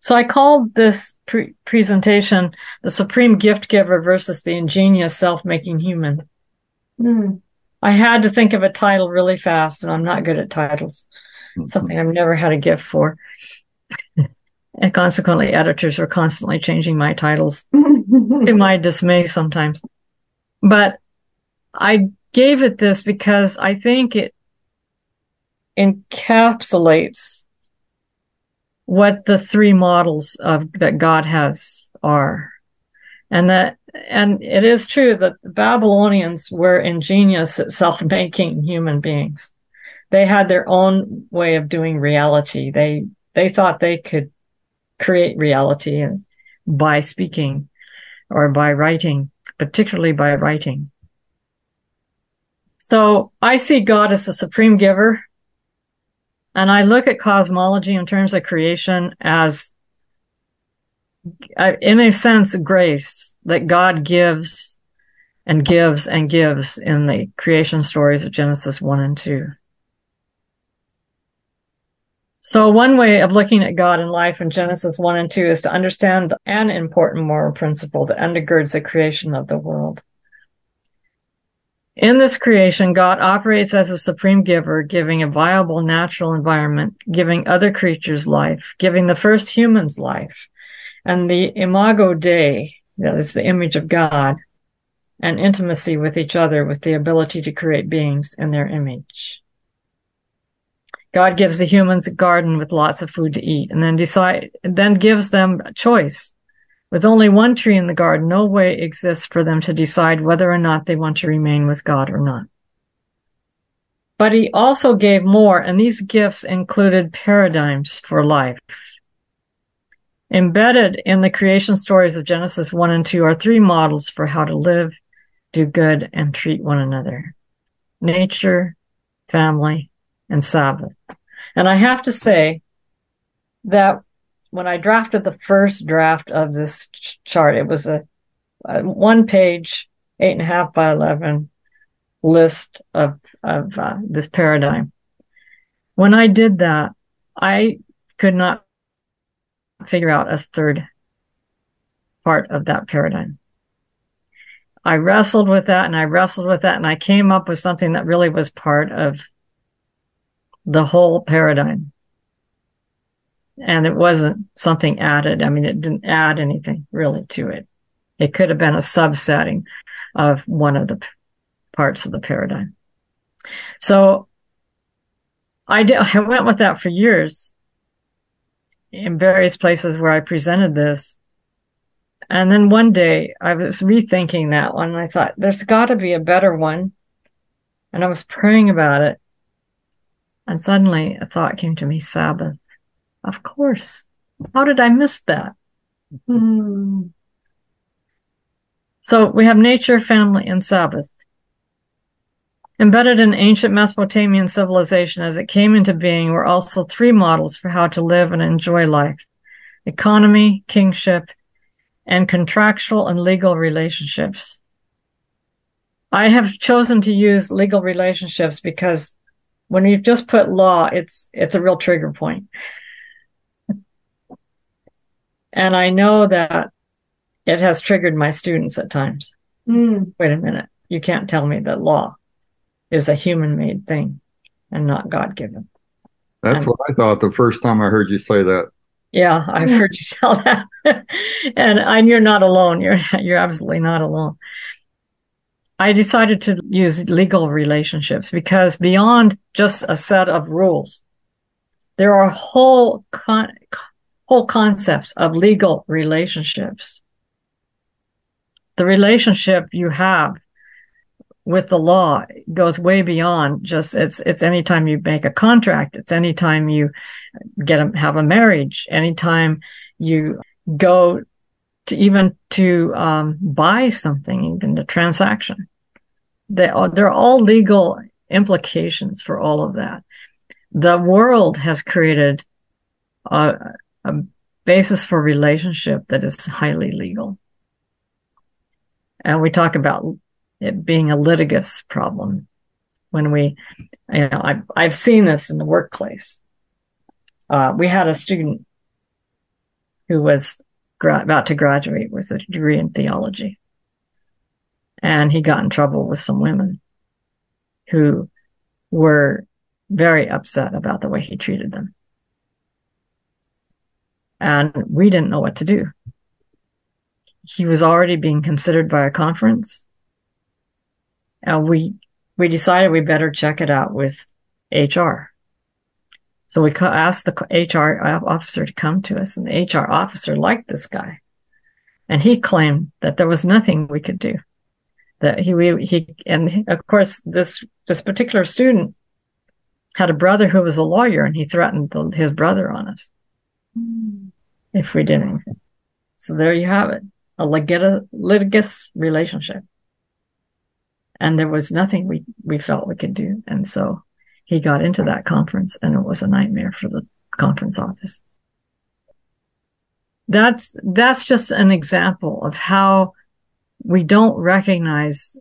So I called this presentation The Supreme Gift Giver versus the Ingenious Self-Making Human. Mm. I had to think of a title really fast, and I'm not good at titles, something I've never had a gift for. And consequently, editors are constantly changing my titles to my dismay sometimes. But I gave it this because I think it encapsulates what the three models of that God has are. And it is true that the Babylonians were ingenious at self-making human beings. They had their own way of doing reality. They thought they could create reality by speaking or by writing, particularly by writing. So I see God as the supreme giver, and I look at cosmology in terms of creation as, in a sense, grace that God gives and gives and gives in the creation stories of Genesis 1 and 2. So one way of looking at God and life in Genesis 1 and 2 is to understand an important moral principle that undergirds the creation of the world. In this creation, God operates as a supreme giver, giving a viable natural environment, giving other creatures life, giving the first humans life, and the imago Dei, that is the image of God, and intimacy with each other with the ability to create beings in their image. God gives the humans a garden with lots of food to eat, and then gives them a choice. With only one tree in the garden, no way exists for them to decide whether or not they want to remain with God or not. But he also gave more, and these gifts included paradigms for life. Embedded in the creation stories of Genesis 1 and 2 are three models for how to live, do good, and treat one another: nature, family, and Sabbath. And I have to say that when I drafted the first draft of this chart, it was a one page, 8.5 by 11 list of this paradigm. When I did that, I could not figure out a third part of that paradigm. I wrestled with that and I wrestled with that, and I came up with something that really was part of the whole paradigm. And it wasn't something added. I mean, it didn't add anything really to it. It could have been a subsetting of one of the parts of the paradigm. So I went with that for years in various places where I presented this. And then one day I was rethinking that one, and I thought, there's got to be a better one. And I was praying about it. And suddenly a thought came to me: Sabbath. Of course. How did I miss that? Mm. So we have nature, family, and Sabbath. Embedded in ancient Mesopotamian civilization as it came into being were also three models for how to live and enjoy life: economy, kingship, and contractual and legal relationships. I have chosen to use legal relationships because when you just put law, it's a real trigger point. And I know that it has triggered my students at times. Mm. Wait a minute. You can't tell me that law is a human-made thing and not God-given. That's And what I thought the first time I heard you say that. yeah, I've Yeah. heard you tell that. And you're not alone. You're absolutely not alone. I decided to use legal relationships because beyond just a set of rules, there are whole concepts of legal relationships. The relationship you have with the law goes way beyond just it's anytime you make a contract, it's anytime you have a marriage, anytime you go to even to buy something, even the transaction. They're all legal implications for all of that. The world has created a basis for relationship that is highly legal. And we talk about it being a litigious problem when I've seen this in the workplace. We had a student who was about to graduate with a degree in theology. And he got in trouble with some women who were very upset about the way he treated them. And we didn't know what to do. He was already being considered by a conference. And we decided we better check it out with HR. So we asked the HR officer to come to us, and the HR officer liked this guy. And he claimed that there was nothing we could do. That and of course, this particular student had a brother who was a lawyer, and he threatened his brother on us if we did anything. So there you have it, a litigious relationship. And there was nothing we felt we could do. And so he got into that conference, and it was a nightmare for the conference office. That's just an example of how we don't recognize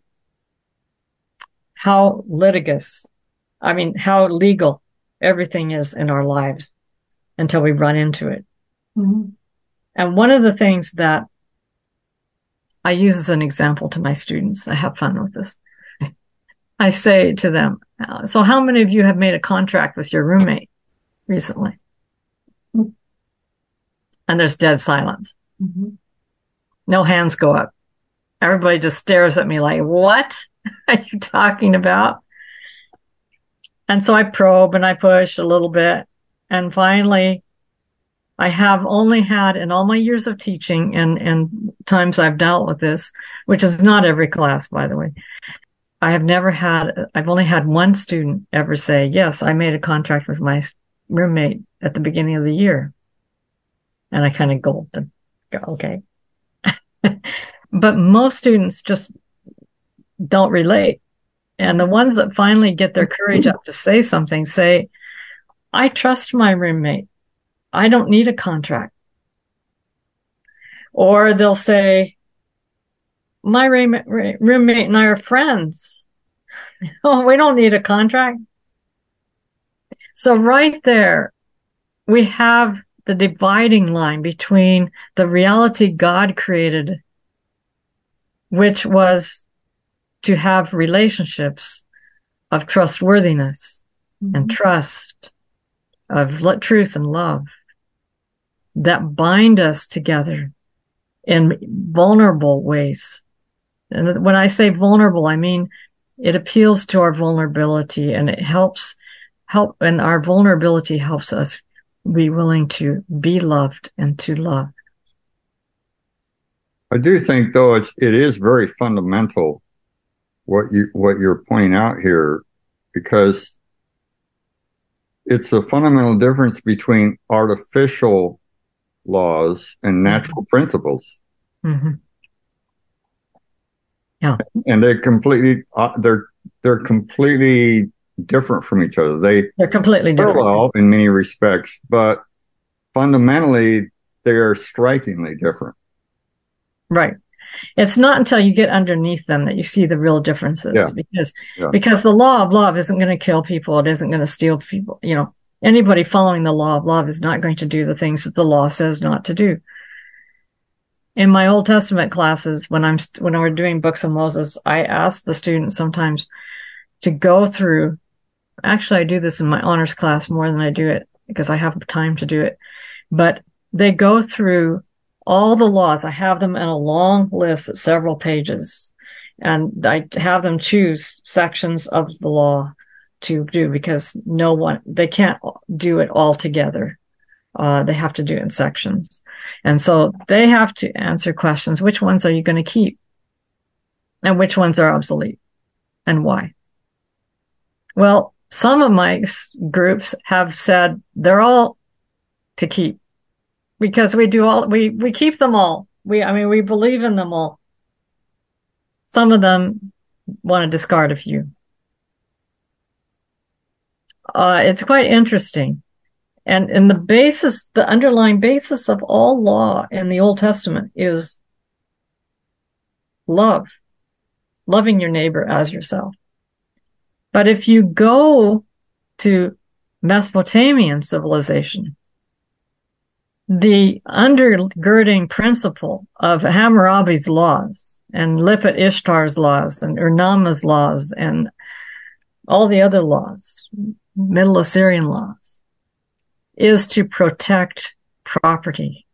how how legal everything is in our lives until we run into it. Mm-hmm. And one of the things that I use as an example to my students, I have fun with this. I say to them, so how many of you have made a contract with your roommate recently? Mm-hmm. And there's dead silence. Mm-hmm. No hands go up. Everybody just stares at me like, what are you talking about? And so I probe and I push a little bit. And finally, I have only had, in all my years of teaching and times I've dealt with this, which is not every class, by the way, I've only had one student ever say, yes, I made a contract with my roommate at the beginning of the year. And I kind of gulped and go, okay. But most students just don't relate. And the ones that finally get their courage up to say something say, I trust my roommate. I don't need a contract. Or they'll say, my roommate and I are friends. Oh, we don't need a contract. So right there, we have the dividing line between the reality God created, which was to have relationships of trustworthiness and trust, of truth and love that bind us together in vulnerable ways. And when I say vulnerable, I mean it appeals to our vulnerability, and it and our vulnerability helps us be willing to be loved and to love. I do think, though, it is very fundamental what you're pointing out here, because it's a fundamental difference between artificial laws and natural principles. Mm-hmm. Yeah, and they're completely different from each other. They're completely different. Parallel in many respects, but fundamentally they are strikingly different. Right. It's not until you get underneath them that you see the real differences. Because the law of love isn't going to kill people. It isn't going to steal people. You know, anybody following the law of love is not going to do the things that the law says not to do. In my Old Testament classes, when we're doing books of Moses, I ask the students sometimes to go through. Actually, I do this in my honors class more than I do it because I have the time to do it. But they go through all the laws. I have them in a long list at several pages, and I have them choose sections of the law to do, because they can't do it all together. They have to do it in sections. And so they have to answer questions. Which ones are you going to keep? And which ones are obsolete? And why? Well, some of my groups have said they're all to keep, because we keep them all. We believe in them all. Some of them want to discard a few. It's quite interesting. And the underlying basis of all law in the Old Testament is love, loving your neighbor as yourself. But if you go to Mesopotamian civilization, the undergirding principle of Hammurabi's laws and Lipit Ishtar's laws and Urnama's laws and all the other laws, Middle Assyrian laws, is to protect property.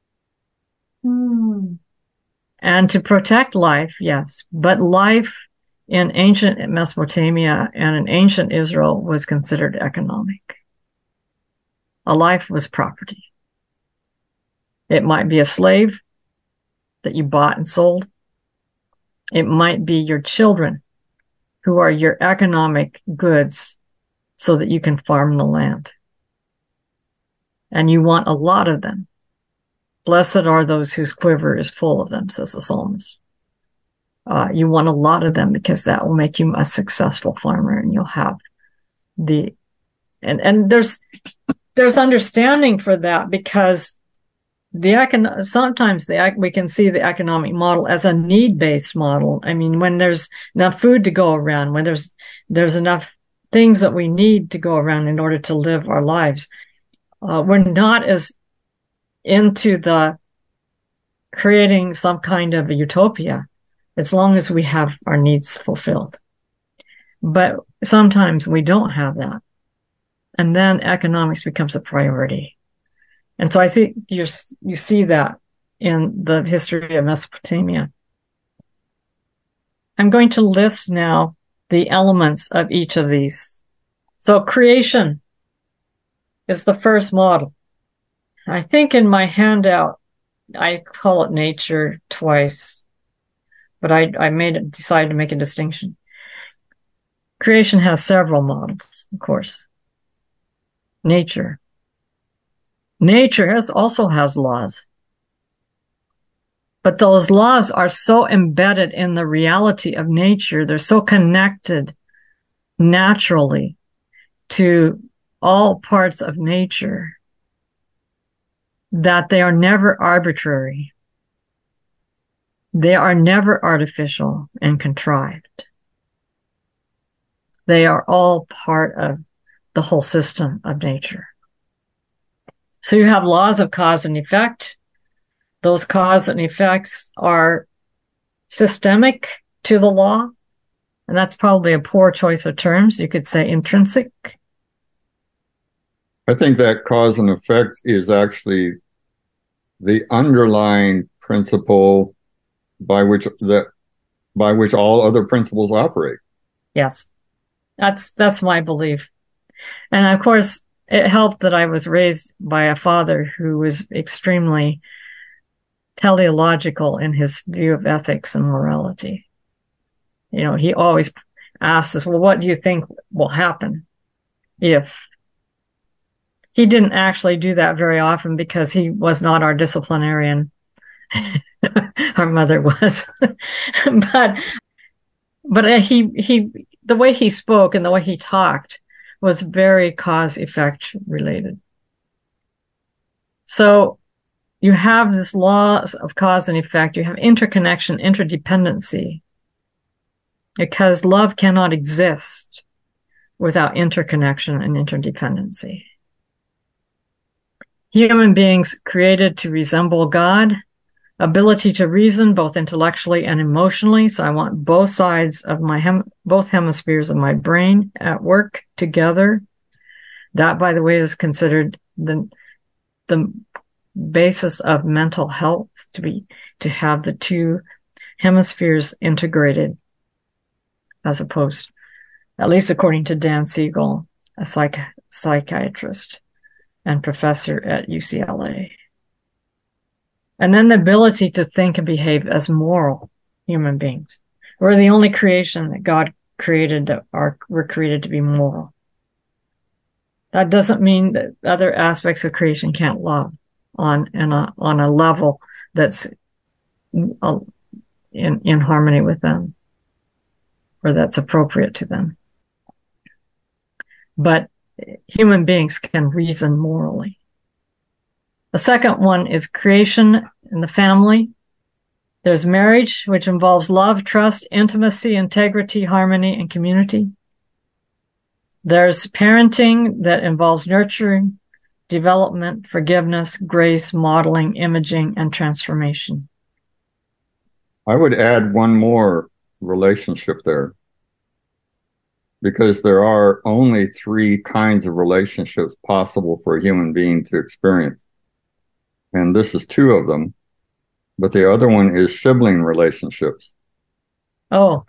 And to protect life, yes, but life in ancient Mesopotamia and in ancient Israel was considered economic. A life was property. It might be a slave that you bought and sold. It might be your children who are your economic goods so that you can farm the land. And you want a lot of them. Blessed are those whose quiver is full of them, says the psalmist. You want a lot of them because that will make you a successful farmer, and you'll have and there's understanding for that, because sometimes we can see the economic model as a need-based model. I mean, when there's enough food to go around, when there's enough things that we need to go around in order to live our lives, we're not as into the creating some kind of a utopia as long as we have our needs fulfilled. But sometimes we don't have that. And then economics becomes a priority. And so I think you see that in the history of Mesopotamia. I'm going to list now the elements of each of these. So creation is the first model. I think in my handout, I call it nature twice, but I decided to make a distinction. Creation has several models, of course. Nature also has laws. But those laws are so embedded in the reality of nature, they're so connected naturally to all parts of nature that they are never arbitrary. They are never artificial and contrived. They are all part of the whole system of nature. So you have laws of cause and effect. Those cause and effects are systemic to the law, and that's probably a poor choice of terms. You could say intrinsic. I think that cause and effect is actually the underlying principle by which all other principles operate. Yes, that's my belief. And of course, it helped that I was raised by a father who was extremely teleological in his view of ethics and morality. You know, he always asks us, well, what do you think will happen if? He didn't actually do that very often because he was not our disciplinarian. Our mother was. but he the way he spoke and the way he talked was very cause-effect related. So you have this law of cause and effect. You have interconnection, interdependency, because love cannot exist without interconnection and interdependency. Human beings created to resemble God, ability to reason both intellectually and emotionally. So I want both sides of both hemispheres of my brain at work together. That, by the way, is considered the basis of mental health, to have the two hemispheres integrated, as opposed, at least according to Dan Siegel, a psychiatrist and professor at UCLA. And then the ability to think and behave as moral human beings. We're the only creation that God created that we're created to be moral. That doesn't mean that other aspects of creation can't love on a level that's in harmony with them, or that's appropriate to them. But human beings can reason morally. The second one is creation in the family. There's marriage, which involves love, trust, intimacy, integrity, harmony, and community. There's parenting that involves nurturing, development, forgiveness, grace, modeling, imaging, and transformation. I would add one more relationship there, because there are only three kinds of relationships possible for a human being to experience. And this is two of them, but the other one is sibling relationships. Oh,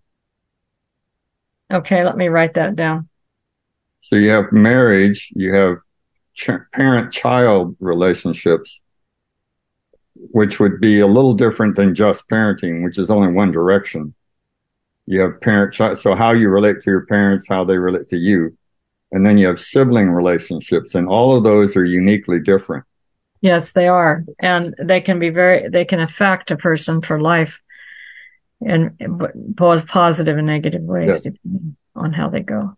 okay. Let me write that down. So you have marriage, you have parent-child relationships, which would be a little different than just parenting, which is only one direction. You have parent-child, so how you relate to your parents, how they relate to you. And then you have sibling relationships, and all of those are uniquely different. Yes, they are. And they can affect a person for life in both positive and negative ways, Yes. depending on how they go.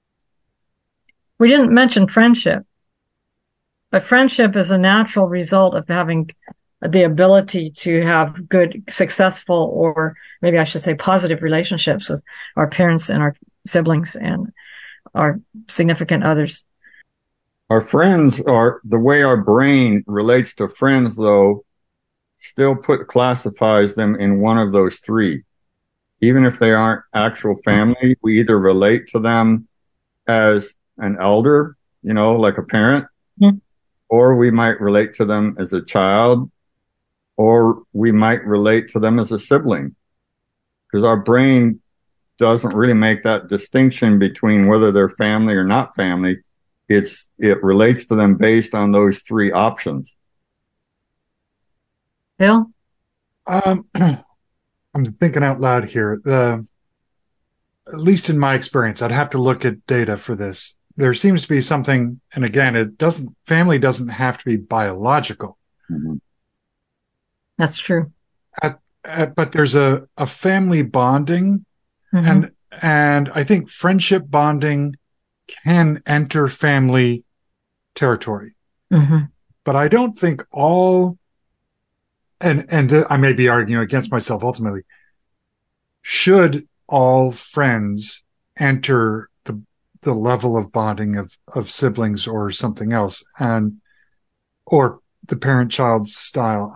We didn't mention friendship, but friendship is a natural result of having the ability to have good, successful, or maybe I should say positive relationships with our parents and our siblings and our significant others. Our friends are the way our brain relates to friends, though, still classifies them in one of those three. Even if they aren't actual family, we either relate to them as an elder, like a parent, Mhm. or we might relate to them as a child, or we might relate to them as a sibling, because our brain doesn't really make that distinction between whether they're family or not family. It relates to them based on those three options. Bill? I'm thinking out loud here. At least in my experience, I'd have to look at data for this. There seems to be something, and again, family doesn't have to be biological. Mm-hmm. That's true. But there's a family bonding, Mhm. and I think friendship bonding can enter family territory. Mhm. But I don't think all, I may be arguing against myself ultimately, should all friends enter the level of bonding of siblings or something else, or the parent-child style.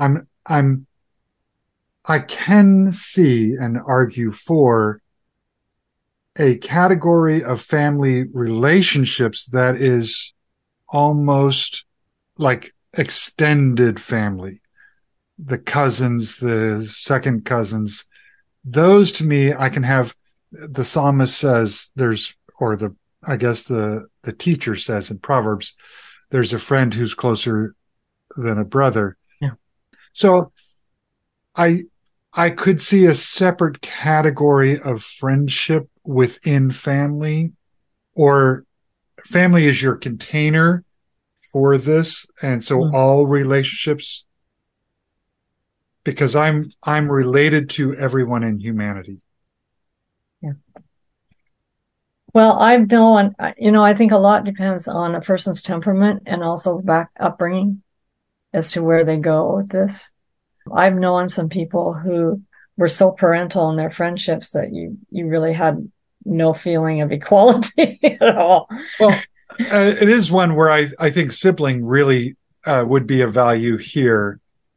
I can see and argue for a category of family relationships that is almost like extended family. The cousins, the second cousins, those to me, I can have. The psalmist says I guess the teacher says in Proverbs, there's a friend who's closer than a brother. Yeah. So I could see a separate category of friendship within family, or family is your container for this. And so all relationships, because I'm related to everyone in humanity. Yeah. Well, I've known, I think a lot depends on a person's temperament and also upbringing as to where they go with this. I've known some people who were so parental in their friendships that you really had no feeling of equality at all. Well, it is one where I think sibling really would be a value here.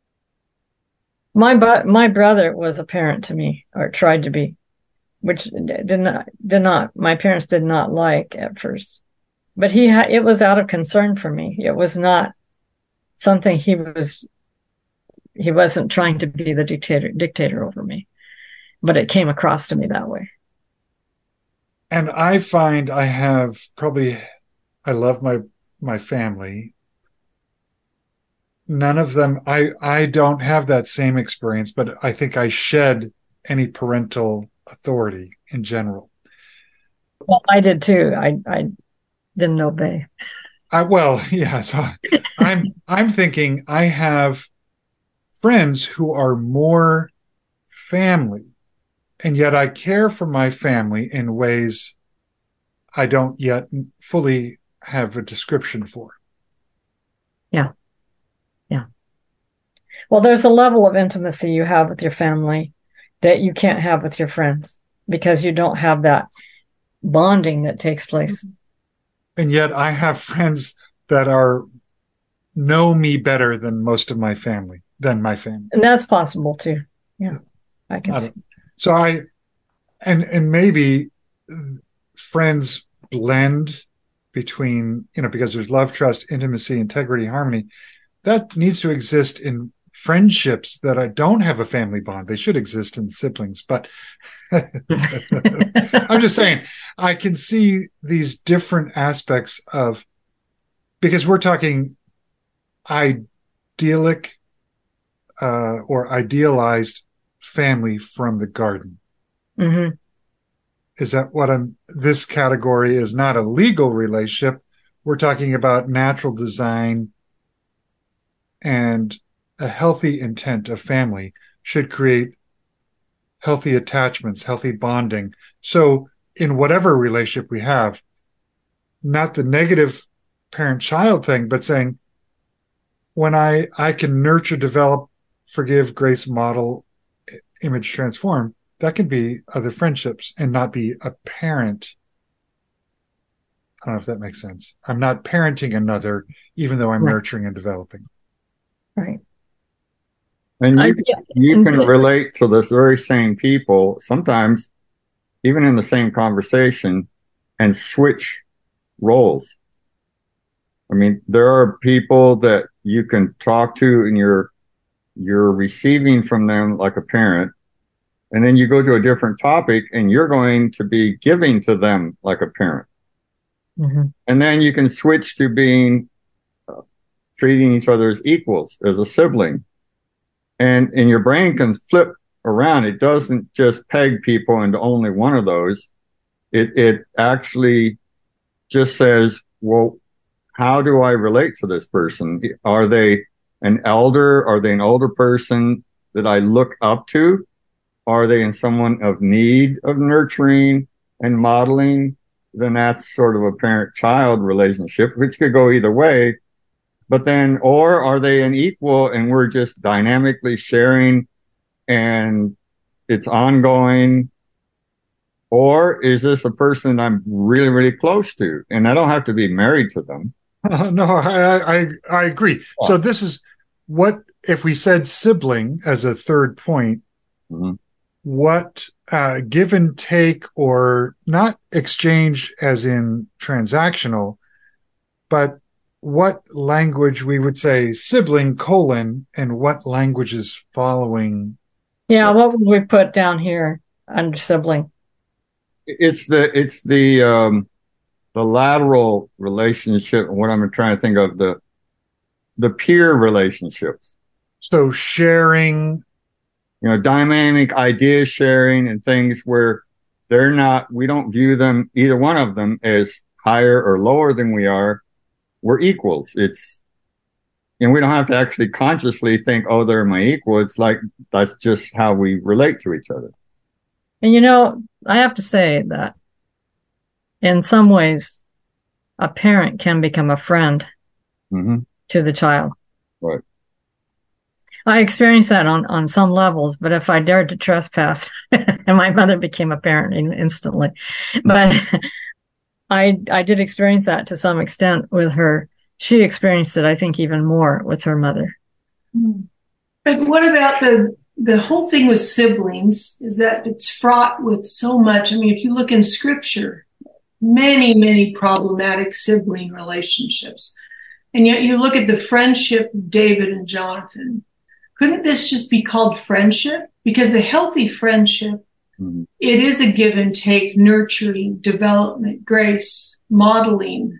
My brother was a parent to me, or tried to be, which did not my parents did not like at first. But it was out of concern for me. It was not something he wasn't trying to be the dictator over me, but it came across to me that way. And I find I love my family. None of them, I don't have that same experience, but I think I shed any parental authority in general. Well, I did too. I didn't obey. So I'm thinking I have friends who are more family, and yet I care for my family in ways I don't yet fully have a description for. Yeah. Yeah. Well, there's a level of intimacy you have with your family that you can't have with your friends because you don't have that bonding that takes place. And yet I have friends that are know me better than most of my family, than my family. And that's possible too. Yeah, I can see. So and maybe friends blend between, because there's love, trust, intimacy, integrity, harmony. That needs to exist in friendships that I don't have a family bond. They should exist in siblings, but I'm just saying I can see these different aspects of, because we're talking idyllic or idealized family from the garden. Mm-hmm. Is that what this category is not a legal relationship. We're talking about natural design, and a healthy intent of family should create healthy attachments, healthy bonding. So in whatever relationship we have, not the negative parent-child thing, but saying, when I can nurture, develop, forgive, grace, model, image, transform, that can be other friendships and not be a parent. I don't know if that makes sense. I'm not parenting another, even though I'm nurturing and developing. Right. And you can relate to those very same people, sometimes even in the same conversation, and switch roles. I mean, there are people that you can talk to and you're receiving from them like a parent. And then you go to a different topic and you're going to be giving to them like a parent. Mm-hmm. And then you can switch to being treating each other as equals, as a sibling. And your brain can flip around. It doesn't just peg people into only one of those. It actually just says, well, how do I relate to this person? Are they an elder? Are they an older person that I look up to? Are they in someone of need of nurturing and modeling? Then that's sort of a parent-child relationship, which could go either way. But then, or are they an equal and we're just dynamically sharing and it's ongoing? Or is this a person I'm really, really close to? And I don't have to be married to them. No, I agree. Oh. So this is what, if we said sibling as a third point, mm-hmm. What give and take, or not exchange as in transactional, but what language we would say sibling : and what language is following? Yeah, what would we put down here under sibling? It's the lateral relationship. What I'm trying to think of, the peer relationships. So sharing, dynamic idea sharing and things where we don't view them, either one of them, as higher or lower than we are. We're equals. We don't have to actually consciously think, oh, they're my equal. It's like, that's just how we relate to each other. And I have to say that in some ways, a parent can become a friend mm-hmm. to the child. Right. I experienced that on some levels, but if I dared to trespass, and my mother became a parent instantly, but I did experience that to some extent with her. She experienced it, I think, even more with her mother. But what about the whole thing with siblings is that it's fraught with so much. I mean, if you look in scripture, many, many problematic sibling relationships. And yet you look at the friendship of David and Jonathan. Couldn't this just be called friendship? Because the healthy friendship, mm-hmm. It is a give and take, nurturing, development, grace, modeling,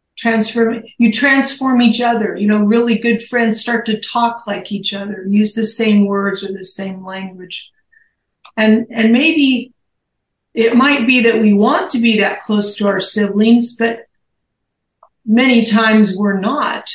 you transform each other. Really good friends start to talk like each other, use the same words or the same language. And maybe it might be that we want to be that close to our siblings, but many times we're not.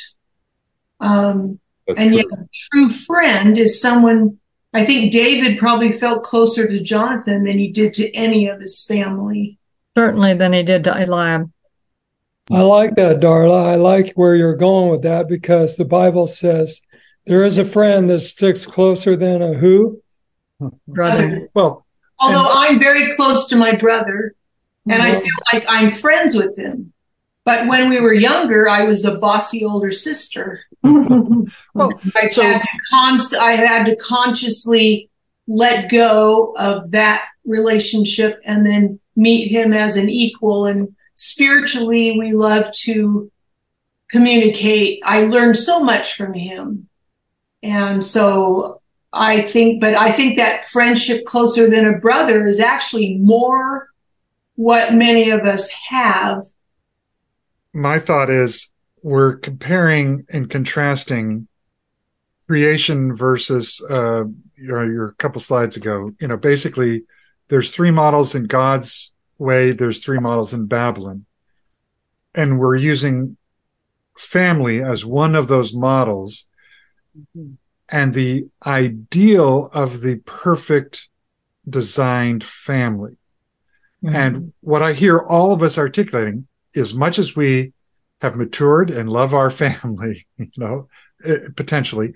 And yet a true friend is someone, I think David probably felt closer to Jonathan than he did to any of his family. Certainly than he did to Eliab. I like that, Darla. I like where you're going with that, because the Bible says there is a friend that sticks closer than a who? Brother. Well, although I'm very close to my brother and I feel like I'm friends with him. But when we were younger, I was a bossy older sister. Well, I had to consciously let go of that relationship and then meet him as an equal. And spiritually, we love to communicate. I learned so much from him. And so I think that friendship closer than a brother is actually more what many of us have. My thought is we're comparing and contrasting creation versus your couple slides ago. Basically, there's three models in God's way. There's three models in Babylon, and we're using family as one of those models. Mm-hmm. And the ideal of the perfect designed family. Mm-hmm. And what I hear all of us articulating, as much as we have matured and love our family, potentially,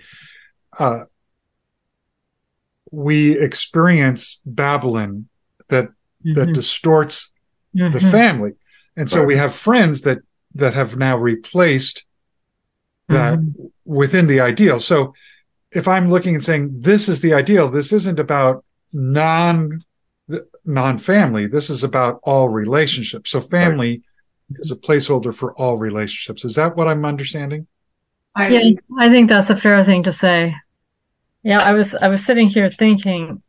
we experience Babylon that distorts the family. And so we have friends that have now replaced that within the ideal. So if I'm looking and saying, this is the ideal, this isn't about non-family. This is about all relationships. So family is a placeholder for all relationships. Is that what I'm understanding? Yeah, I think that's a fair thing to say. Yeah, I was sitting here thinking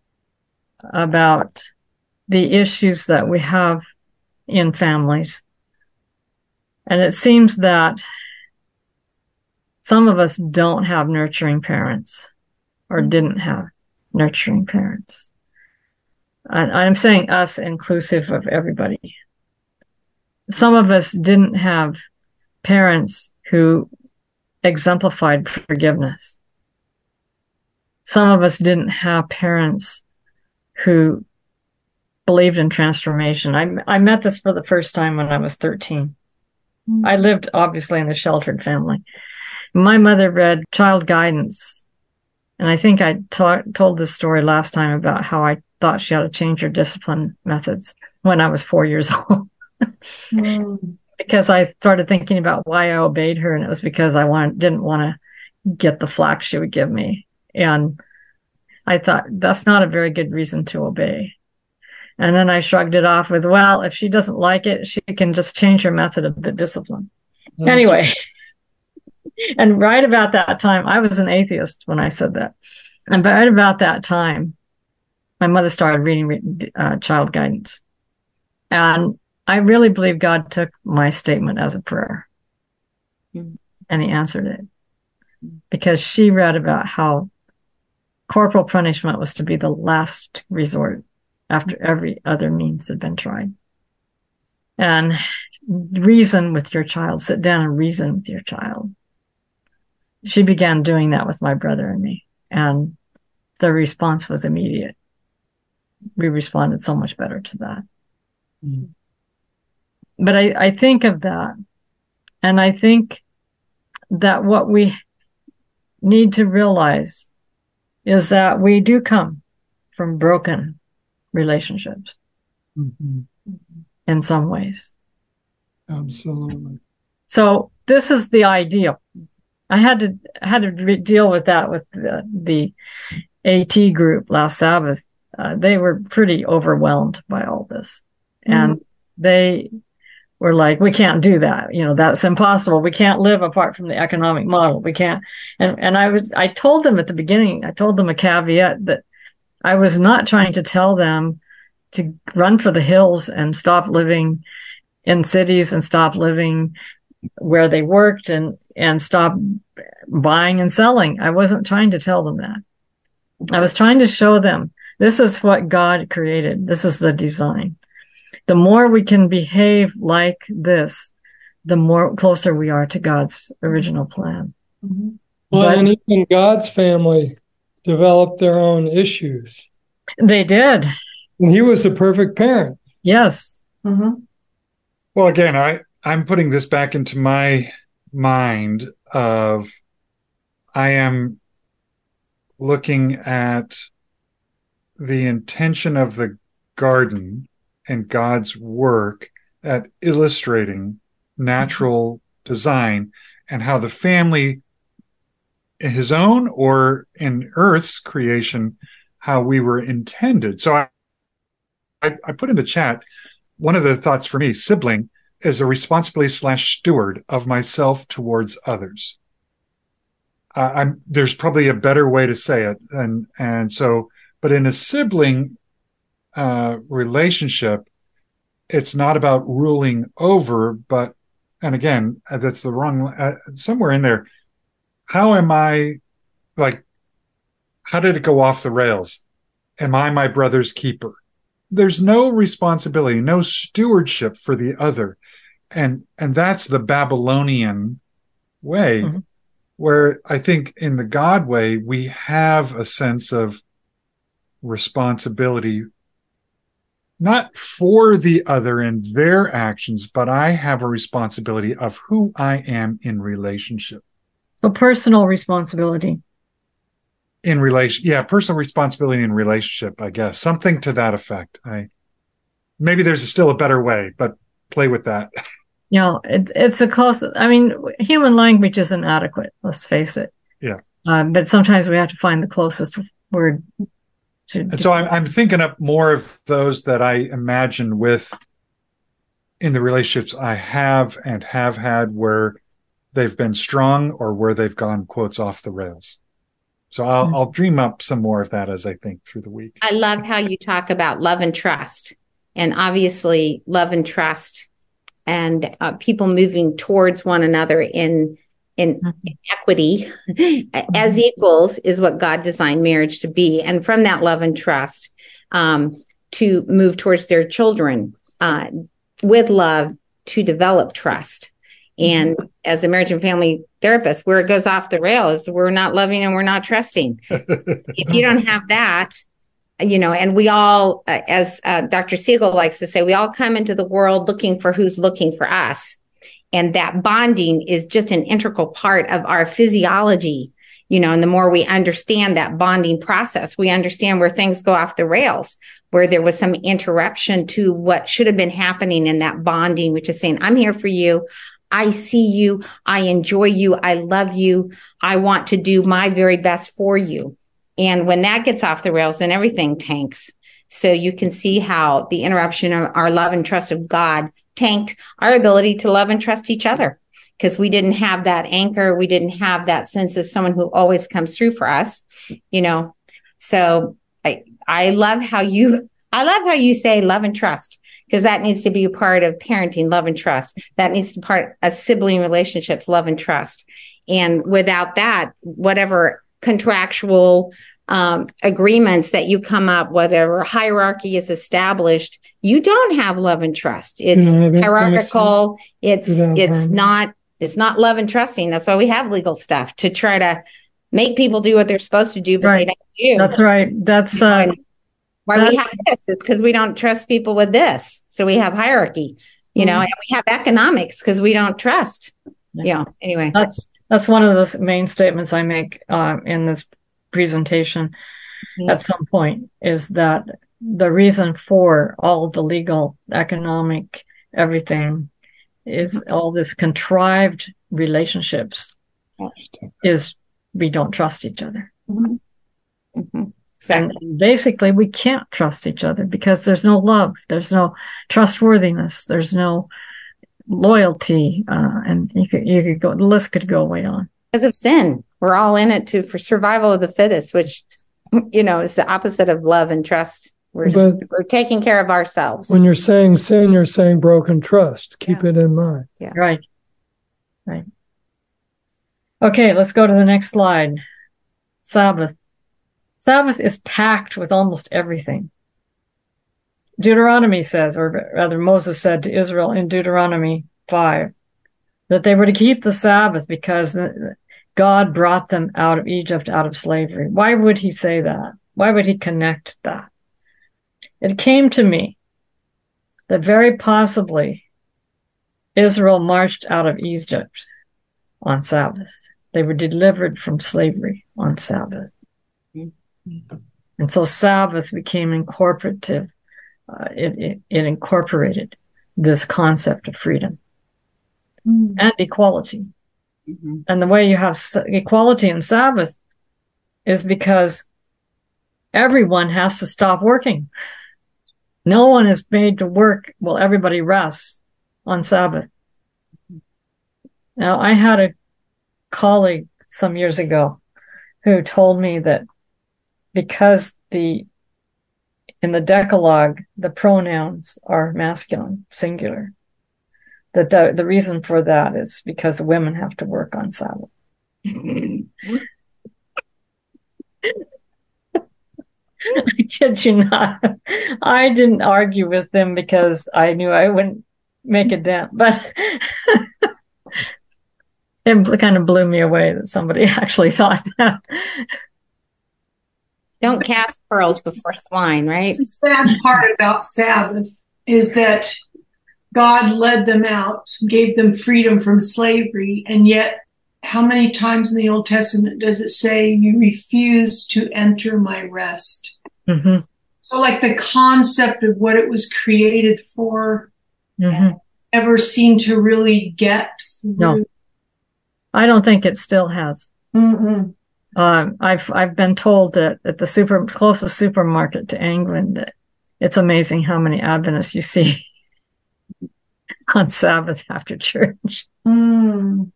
about the issues that we have in families. And it seems that some of us don't have nurturing parents or didn't have nurturing parents. I'm saying us inclusive of everybody. Some of us didn't have parents who exemplified forgiveness. Some of us didn't have parents who believed in transformation. I met this for the first time when I was 13. I lived obviously in a sheltered family. My mother read Child Guidance. And I think I told this story last time about how I thought she had to change her discipline methods when I was 4 years old. Because I started thinking about why I obeyed her, and it was because I didn't want to get the flack she would give me. And I thought, that's not a very good reason to obey. And then I shrugged it off with, well, if she doesn't like it, she can just change her method of the discipline. Anyway. And right about that time, I was an atheist when I said that. And right about that time, my mother started reading Child Guidance. And I really believe God took my statement as a prayer. And he answered it. Because she read about how corporal punishment was to be the last resort after every other means had been tried. And reason with your child. Sit down and reason with your child. She began doing that with my brother and me. And the response was immediate. We responded so much better to that. But I think of that. And I think that what we need to realize is that we do come from broken relationships in some ways. Absolutely. So this is the ideal. I had to deal with that with the AT group last Sabbath. They were pretty overwhelmed by all this. And they were like, we can't do that. That's impossible. We can't live apart from the economic model. We can't. And I told them at the beginning, I told them a caveat that I was not trying to tell them to run for the hills and stop living in cities and stop living where they worked and stop buying and selling. I wasn't trying to tell them that. I was trying to show them this is what God created. This is the design. The more we can behave like this, the more closer we are to God's original plan. And even God's family developed their own issues. They did. And he was a perfect parent. Yes. Well, again, I'm putting this back into my mind of I am looking at the intention of the garden and God's work at illustrating natural design and how the family his own or in Earth's creation, how we were intended. So I put in the chat, one of the thoughts for me, sibling is a responsibility / steward of myself towards others. There's probably a better way to say it. And so, but in a sibling relationship, it's not about ruling over, but, and again, that's the wrong, somewhere in there. How am I, like, how did it go off the rails? Am I my brother's keeper? There's no responsibility, no stewardship for the other. And that's the Babylonian way, mm-hmm. where I think in the God way, we have a sense of responsibility, not for the other and their actions, but I have a responsibility of who I am in relationship. So personal responsibility. In relation, yeah, personal responsibility in relationship, I guess. Something to that effect. Maybe there's still a better way, but play with that. You know, it's a close, I mean, human language isn't adequate, let's face it. Yeah. But sometimes we have to find the closest word. And so I'm thinking of more of those that I imagine in the relationships I have and have had where they've been strong or where they've gone, quotes, off the rails. So I'll dream up some more of that as I think through the week. I love how you talk about love and trust. And obviously love and trust and people moving towards one another in equity as equals is what God designed marriage to be. And from that love and trust to move towards their children with love to develop trust. And as a marriage and family therapist, where it goes off the rails, we're not loving and we're not trusting. If you don't have that, you know, and we all, as Dr. Siegel likes to say, we all come into the world looking for who's looking for us. And that bonding is just an integral part of our physiology, you know, and the more we understand that bonding process, we understand where things go off the rails, where there was some interruption to what should have been happening in that bonding, which is saying, I'm here for you. I see you. I enjoy you. I love you. I want to do my very best for you. And when that gets off the rails, then everything tanks. So you can see how the interruption of our love and trust of God tanked our ability to love and trust each other because we didn't have that anchor. We didn't have that sense of someone who always comes through for us, you know. So I love how you say love and trust, because that needs to be a part of parenting, love and trust. That needs to be part of sibling relationships, love and trust. And without that, whatever contractual agreements that you come up, whether hierarchy is established, you don't have love and trust. It's hierarchical. It's not love and trusting. That's why we have legal stuff to try to make people do what they're supposed to do, but they don't do. That's right. That's why we have this is because we don't trust people with this. So we have hierarchy, you know, and we have economics because we don't trust. Yeah. Anyway, that's one of the main statements I make in this presentation at some point, is that the reason for all the legal, economic, everything is all this contrived relationships is we don't trust each other. Mm-hmm. Exactly. And basically we can't trust each other because there's no love, there's no trustworthiness, there's no loyalty, and you could go, the list could go way on. Because of sin. We're all in it for survival of the fittest, which, you know, is the opposite of love and trust. We're taking care of ourselves. When you're saying sin, you're saying broken trust. Keep it in mind. Yeah. Right. Okay, let's go to the next slide. Sabbath. Sabbath is packed with almost everything. Deuteronomy says, or rather Moses said to Israel in Deuteronomy 5, that they were to keep the Sabbath because God brought them out of Egypt, out of slavery. Why would he say that? Why would he connect that? It came to me that very possibly Israel marched out of Egypt on Sabbath. They were delivered from slavery on Sabbath. And so Sabbath became incorporative. It incorporated this concept of freedom and equality. Mm-hmm. And the way you have equality in Sabbath is because everyone has to stop working. No one is made to work while everybody rests on Sabbath. Now, I had a colleague some years ago who told me that because in the Decalogue, the pronouns are masculine, singular, that the reason for that is because the women have to work on Sabbath. I kid you not. I didn't argue with them because I knew I wouldn't make a dent, but it kind of blew me away that somebody actually thought that. Don't cast pearls before swine, right? The sad part about Sabbath is that God led them out, gave them freedom from slavery, and yet how many times in the Old Testament does it say, you refuse to enter my rest? Mm-hmm. So like the concept of what it was created for never seemed to really get through. No, I don't think it still has. Mm-hmm. I've been told that at the closest supermarket to England, that it's amazing how many Adventists you see on Sabbath after church. Mm.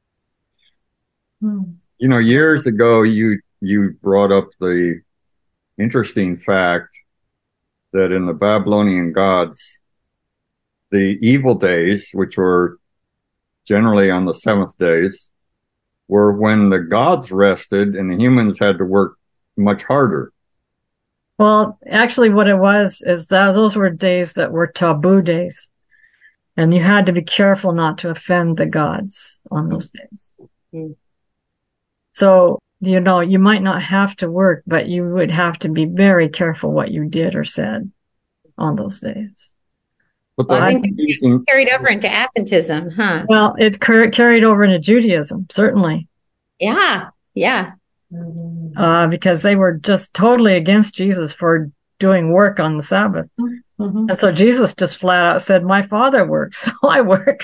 You know, years ago, you brought up the interesting fact that in the Babylonian gods, the evil days, which were generally on the seventh days, were when the gods rested and the humans had to work much harder. Well, actually what it was is that those were days that were taboo days. And you had to be careful not to offend the gods on those days. Mm-hmm. So, you know, you might not have to work, but you would have to be very careful what you did or said on those days. But I think it carried over into Adventism, huh? Well, it carried over into Judaism, certainly. Yeah. Because they were just totally against Jesus for doing work on the Sabbath. Mm-hmm. And so Jesus just flat out said, my Father works, so I work.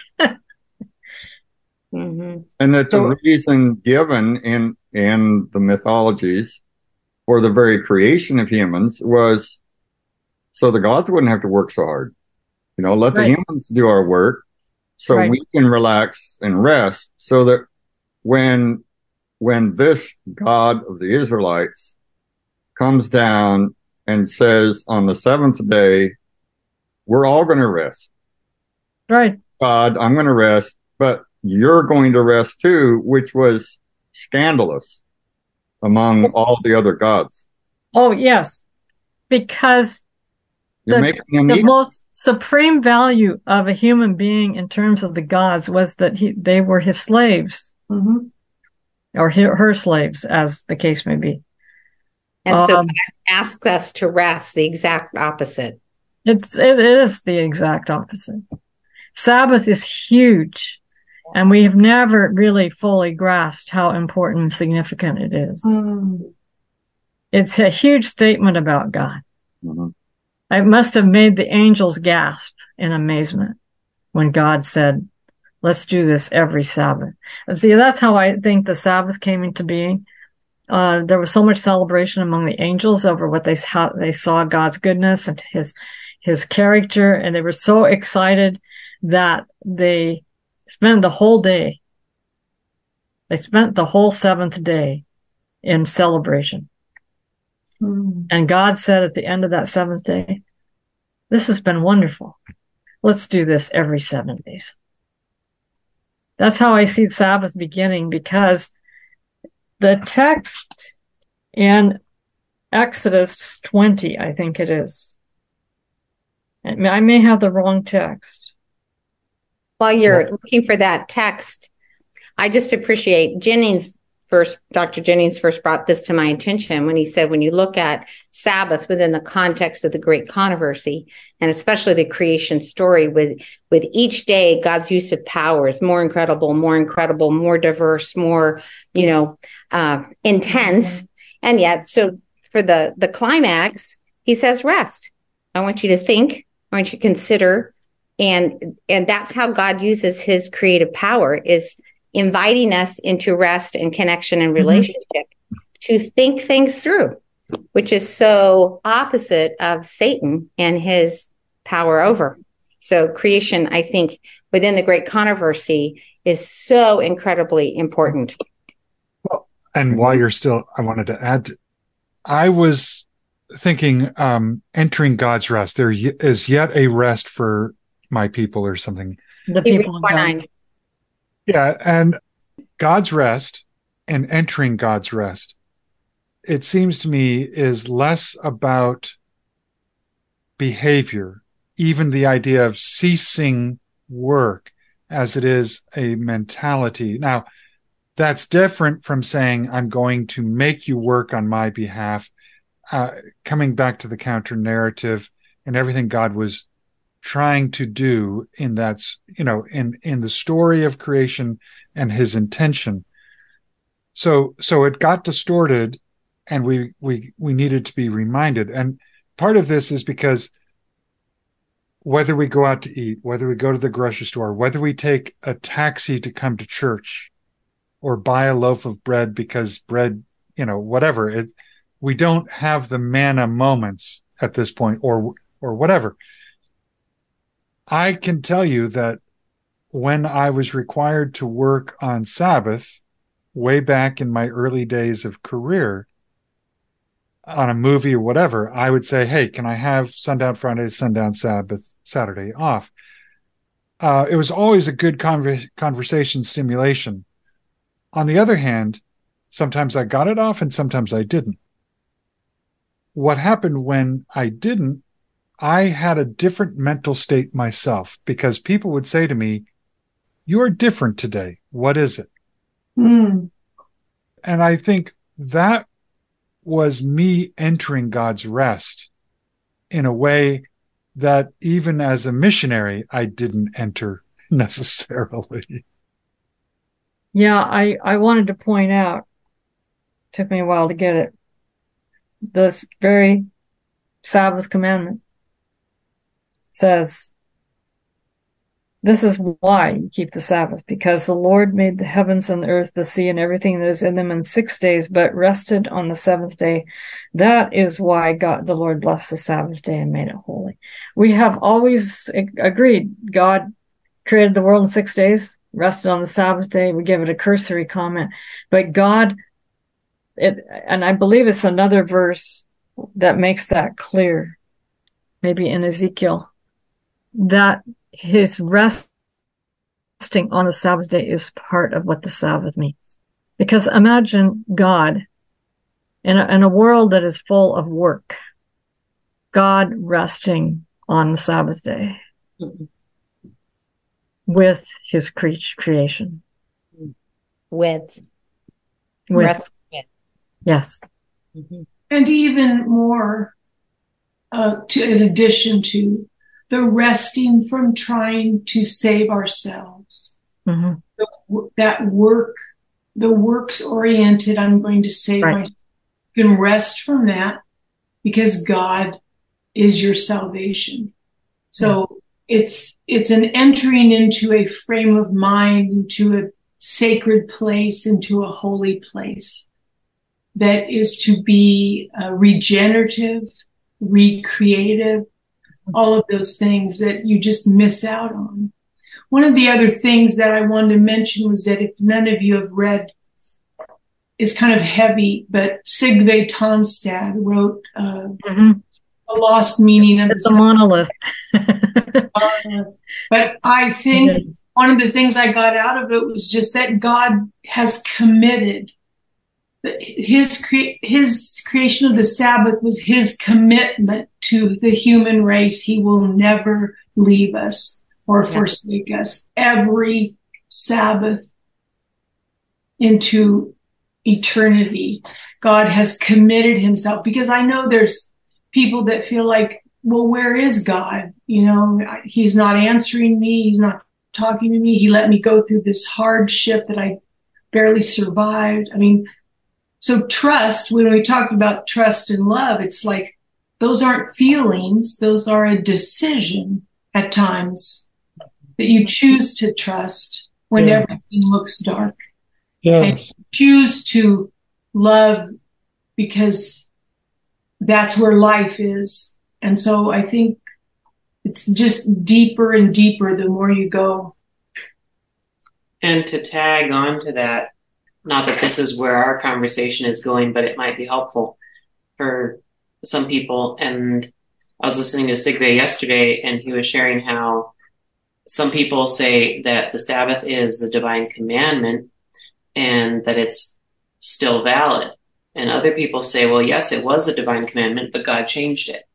Mm-hmm. And that the reason given in the mythologies for the very creation of humans was so the gods wouldn't have to work so hard. You know, let the humans do our work so we can relax and rest, so that when this God of the Israelites comes down and says on the seventh day, we're all going to rest. Right. God, I'm going to rest, but you're going to rest too, which was scandalous among all the other gods. Oh, yes. Because the most supreme value of a human being in terms of the gods was that they were his slaves. Mm-hmm. Or her slaves, as the case may be. And so God asks us to rest, the exact opposite. It is the exact opposite. Sabbath is huge, and we have never really fully grasped how important and significant it is. Mm. It's a huge statement about God. Mm-hmm. It must have made the angels gasp in amazement when God said, let's do this every Sabbath. And see, that's how I think the Sabbath came into being. There was so much celebration among the angels over how they saw God's goodness and his character, and they were so excited that they spent the whole day. They spent the whole seventh day in celebration. Mm. And God said at the end of that seventh day, this has been wonderful. Let's do this every 7 days. That's how I see Sabbath beginning, because the text in Exodus 20, I think it is. I may have the wrong text. While you're looking for that text, I just appreciate Dr. Jennings first brought this to my attention when he said, when you look at Sabbath within the context of the great controversy, and especially the creation story, with each day, God's use of power is more incredible, more diverse, more, intense. And yet, so for the climax, he says, rest. I want you to think, I want you to consider, and that's how God uses his creative power, is inviting us into rest and connection and relationship to think things through, which is so opposite of Satan and his power over. So creation, I think, within the great controversy is so incredibly important. Well, and while you're still, I wanted to add, I was thinking entering God's rest. There is yet a rest for my people or something. The people of God. Yeah, and God's rest and entering God's rest, it seems to me, is less about behavior, even the idea of ceasing work, as it is a mentality. Now, that's different from saying, I'm going to make you work on my behalf. Coming back to the counter narrative and everything God was trying to do in that, in the story of creation and his intention. So it got distorted, and we needed to be reminded. And part of this is because whether we go out to eat, whether we go to the grocery store, whether we take a taxi to come to church or buy a loaf of bread because bread, whatever, we don't have the manna moments at this point or whatever. I can tell you that when I was required to work on Sabbath, way back in my early days of career, on a movie or whatever, I would say, hey, can I have sundown Friday, sundown Sabbath, Saturday off? It was always a good conversation stimulation. On the other hand, sometimes I got it off and sometimes I didn't. What happened when I didn't, I had a different mental state myself, because people would say to me, you are different today. What is it? And I think that was me entering God's rest in a way that even as a missionary, I didn't enter necessarily. Yeah, I wanted to point out, took me a while to get it, this very Sabbath commandment says, this is why you keep the Sabbath, because the Lord made the heavens and the earth, the sea, and everything that is in them in 6 days, but rested on the seventh day. That is why God, the Lord, blessed the Sabbath day and made it holy. We have always agreed God created the world in 6 days, rested on the Sabbath day. We give it a cursory comment, but God, and I believe it's another verse that makes that clear, maybe in Ezekiel, that his resting on the Sabbath day is part of what the Sabbath means. Because imagine God in a world that is full of work, God resting on the Sabbath day with his creation. With. Yes. And even more, in addition to the resting from trying to save ourselves. That work, the works oriented, I'm going to save myself. You can rest from that because God is your salvation. So it's an entering into a frame of mind, into a sacred place, into a holy place that is to be regenerative, recreative, all of those things that you just miss out on. One of the other things that I wanted to mention was that if none of you have read, it's kind of heavy, but Sigve Tonstad wrote A Lost Meaning of the Monolith. But I think one of the things I got out of it was just that God has committed. His creation of the Sabbath was his commitment to the human race. He will never leave us or forsake us. Every Sabbath into eternity, God has committed himself. Because I know there's people that feel like, well, where is God? He's not answering me. He's not talking to me. He let me go through this hardship that I barely survived. So trust, when we talk about trust and love, it's like those aren't feelings. Those are a decision at times that you choose to trust when Yeah. everything looks dark. And Yes. choose to love because that's where life is. And so I think it's just deeper and deeper the more you go. And to tag on to that, not that this is where our conversation is going, but it might be helpful for some people. And I was listening to Sigve yesterday, and he was sharing how some people say that the Sabbath is a divine commandment and that it's still valid. And other people say, well, yes, it was a divine commandment, but God changed it.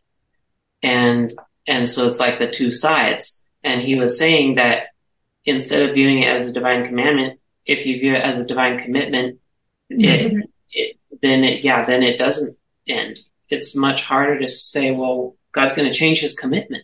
And so it's like the two sides. And he was saying that instead of viewing it as a divine commandment, if you view it as a divine commitment, then it doesn't end. It's much harder to say, well, God's going to change his commitment.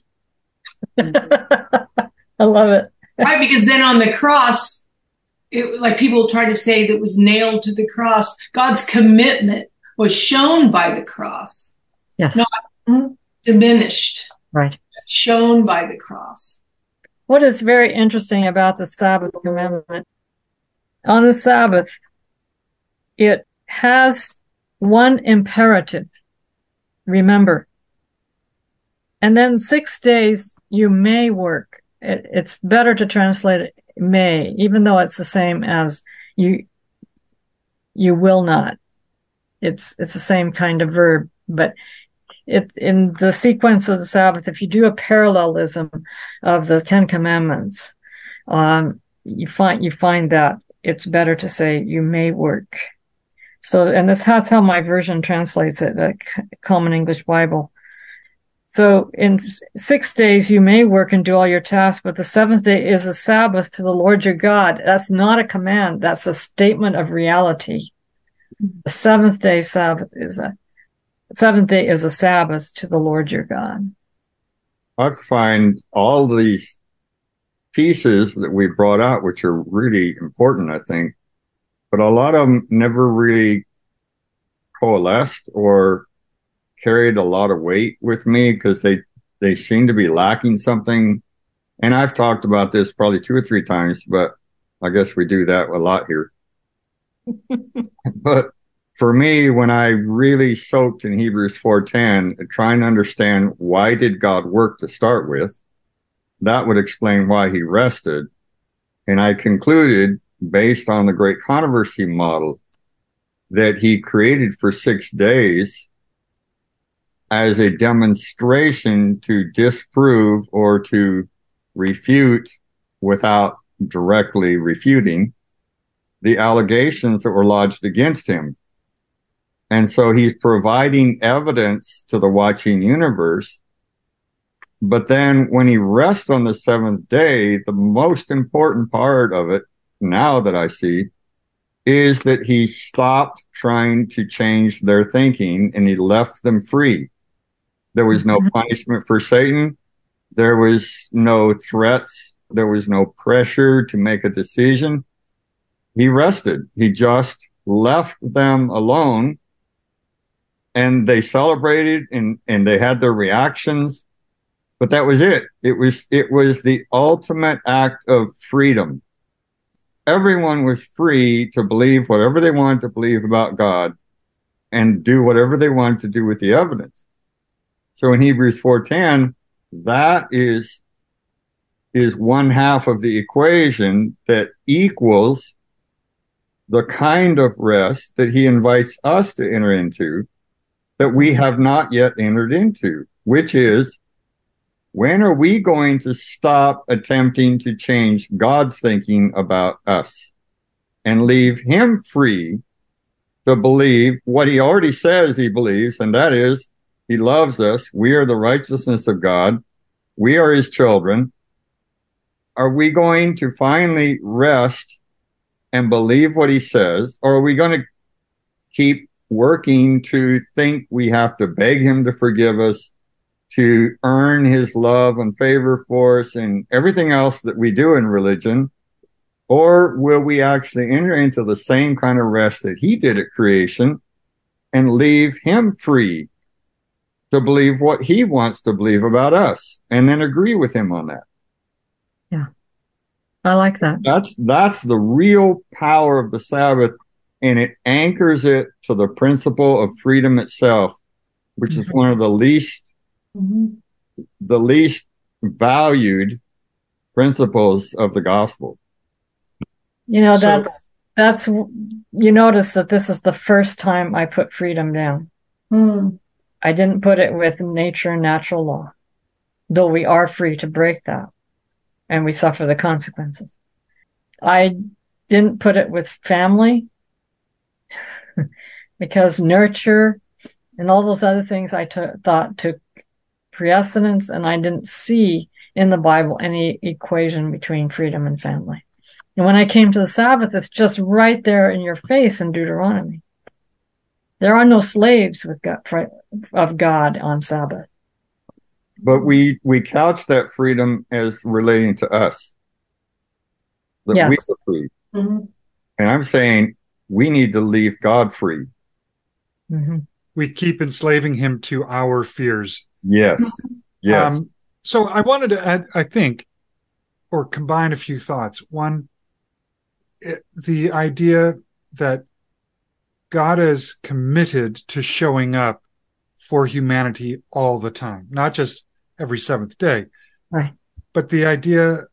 I love it. Right, because then on the cross, like people try to say that was nailed to the cross, God's commitment was shown by the cross. Yes. Not diminished. Right. Shown by the cross. What is very interesting about the Sabbath commandment, on the Sabbath, it has one imperative. Remember. And then 6 days you may work. It's better to translate it may, even though it's the same as you will not. It's the same kind of verb, but it's in the sequence of the Sabbath. If you do a parallelism of the Ten Commandments, you find that it's better to say you may work. So, and that's how my version translates it, the Common English Bible. So in 6 days you may work and do all your tasks, but the seventh day is a Sabbath to the Lord your God. That's not a command. That's a statement of reality. The seventh day is a Sabbath to the Lord your God. I find all these pieces that we brought out, which are really important, I think, but a lot of them never really coalesced or carried a lot of weight with me because they seem to be lacking something. And I've talked about this probably 2 or 3 times, but I guess we do that a lot here. But for me, when I really soaked in Hebrews 4:10, trying to understand why did God work to start with, that would explain why he rested. And I concluded, based on the Great Controversy model, that he created for 6 days as a demonstration to disprove or to refute without directly refuting the allegations that were lodged against him. And so he's providing evidence to the watching universe. But then when he rests on the seventh day, the most important part of it, now that I see, is that he stopped trying to change their thinking and he left them free. There was no punishment for Satan. There was no threats. There was no pressure to make a decision. He rested. He just left them alone, and they celebrated and they had their reactions, but that was it. It was the ultimate act of freedom. Everyone was free to believe whatever they wanted to believe about God and do whatever they wanted to do with the evidence. So in Hebrews 4:10, that is one half of the equation that equals the kind of rest that he invites us to enter into that we have not yet entered into, which is, when are we going to stop attempting to change God's thinking about us and leave him free to believe what he already says he believes, and that is, he loves us. We are the righteousness of God. We are his children. Are we going to finally rest and believe what he says? Or are we going to keep working to think we have to beg him to forgive us, to earn his love and favor for us and everything else that we do in religion? Or will we actually enter into the same kind of rest that he did at creation and leave him free to believe what he wants to believe about us and then agree with him on that? Yeah. I like that. That's the real power of the Sabbath, and it anchors it to the principle of freedom itself, which is one of the least valued principles of the gospel. You know, that's you notice that this is the first time I put freedom down. I didn't put it with nature and natural law, though we are free to break that and we suffer the consequences. I didn't put it with family because nurture and all those other things I thought took precedence, and I didn't see in the Bible any equation between freedom and family. And when I came to the Sabbath, it's just right there in your face in Deuteronomy. There are no slaves of God on Sabbath. But we couch that freedom as relating to us. That Yes. we are free. And I'm saying we need to leave God free. We keep enslaving him to our fears. Yes. Yes. So I wanted to add, I think, or combine a few thoughts. One, the idea that God is committed to showing up for humanity all the time, not just every seventh day. Right. But the idea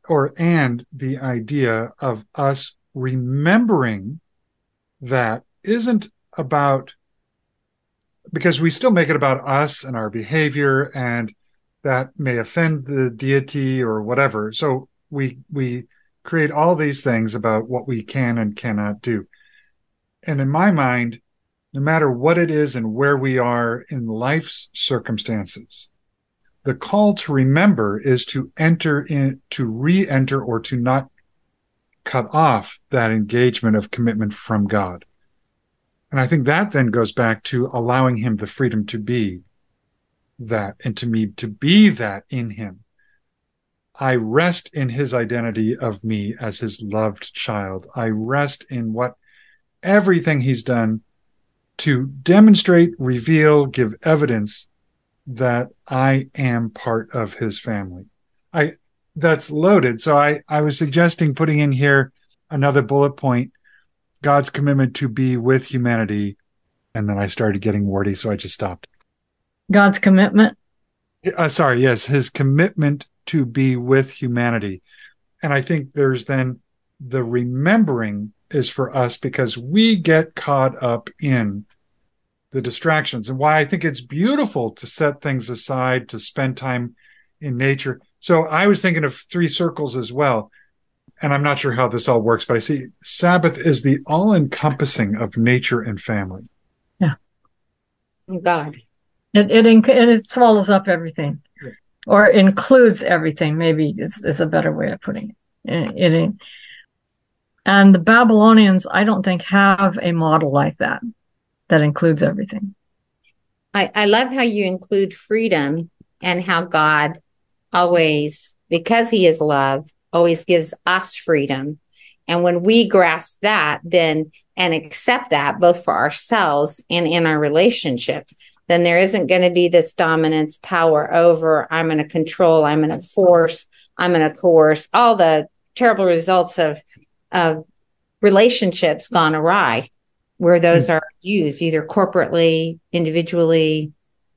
of us remembering that isn't about, because we still make it about us and our behavior, and that may offend the deity or whatever. So we create all these things about what we can and cannot do. And in my mind, no matter what it is and where we are in life's circumstances, the call to remember is to re-enter, or to not cut off that engagement of commitment from God. And I think that then goes back to allowing him the freedom to be that, and to me to be that in him. I rest in his identity of me as his loved child. I rest in everything he's done to demonstrate, reveal, give evidence that I am part of his family. That's loaded. So I was suggesting putting in here another bullet point, God's commitment to be with humanity. And then I started getting wordy, so I just stopped. God's commitment? Yes, his commitment to be with humanity. And I think there's then the remembering is for us, because we get caught up in the distractions, and why I think it's beautiful to set things aside, to spend time in nature. So I was thinking of 3 circles as well. And I'm not sure how this all works, but I see Sabbath is the all-encompassing of nature and family. Yeah. God. It swallows up everything, or includes everything. Maybe is a better way of putting it. And the Babylonians, I don't think, have a model like that includes everything. I love how you include freedom, and how God always, because he is love, always gives us freedom. And when we grasp that then and accept that both for ourselves and in our relationship, then there isn't going to be this dominance, power over, I'm going to control, I'm going to force, I'm going to coerce, all the terrible results of relationships gone awry, where those are used either corporately, individually.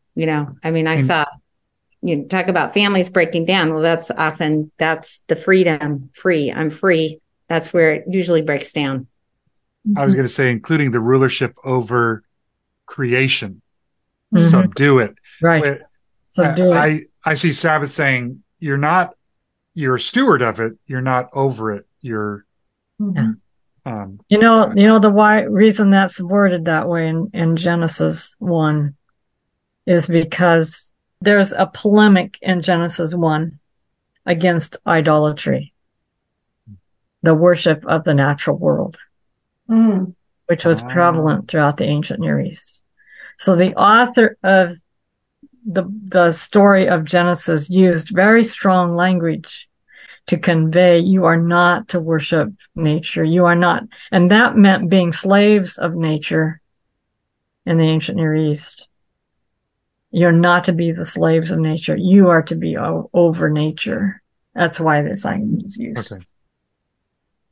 I saw, talk about families breaking down. Well, that's the freedom, I'm free. That's where it usually breaks down. I was going to say, including the rulership over creation, subdue it. Right. Subdue it. I see Sabbath saying you're a steward of it. You're not over it. You're, the reason that's worded that way in Genesis 1 is because there's a polemic in Genesis 1 against idolatry, the worship of the natural world, which was prevalent throughout the ancient Near East. So the author of the story of Genesis used very strong language to convey you are not to worship nature. You are not. And that meant being slaves of nature in the ancient Near East. You're not to be the slaves of nature. You are to be over nature. That's why this language is used. Okay.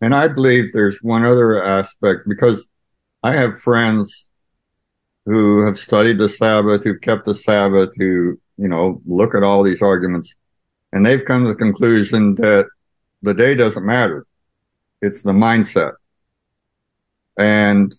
And I believe there's one other aspect, because I have friends who have studied the Sabbath, who've kept the Sabbath, who, look at all these arguments, and they've come to the conclusion that the day doesn't matter. It's the mindset. And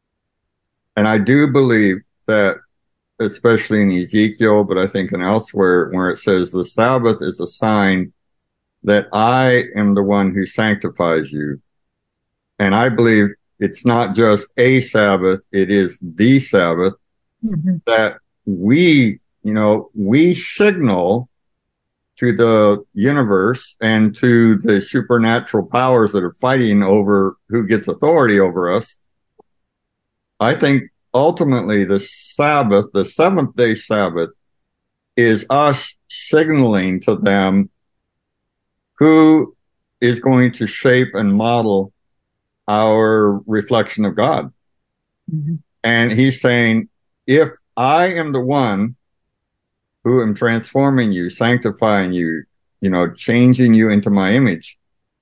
I do believe that, especially in Ezekiel, but I think in elsewhere, where it says the Sabbath is a sign that I am the one who sanctifies you. And I believe it's not just a Sabbath, it is the Sabbath, that we signal to the universe and to the supernatural powers that are fighting over who gets authority over us. I think ultimately the Sabbath, the seventh day Sabbath, is us signaling to them who is going to shape and model our reflection of God. And he's saying, if I am the one who am transforming you, sanctifying you, changing you into my image,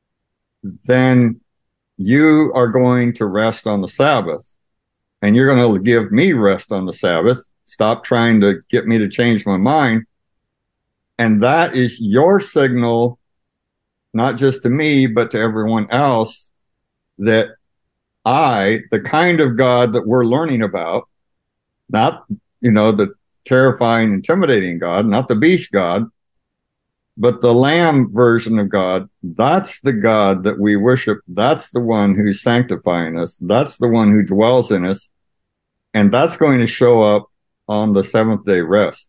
then you are going to rest on the Sabbath, and you're going to give me rest on the Sabbath. Stop trying to get me to change my mind. And that is your signal, not just to me, but to everyone else, that the kind of God that we're learning about, not, the terrifying, intimidating God, not the beast God, but the lamb version of God, that's the God that we worship. That's the one who's sanctifying us. That's the one who dwells in us. And that's going to show up on the seventh day rest.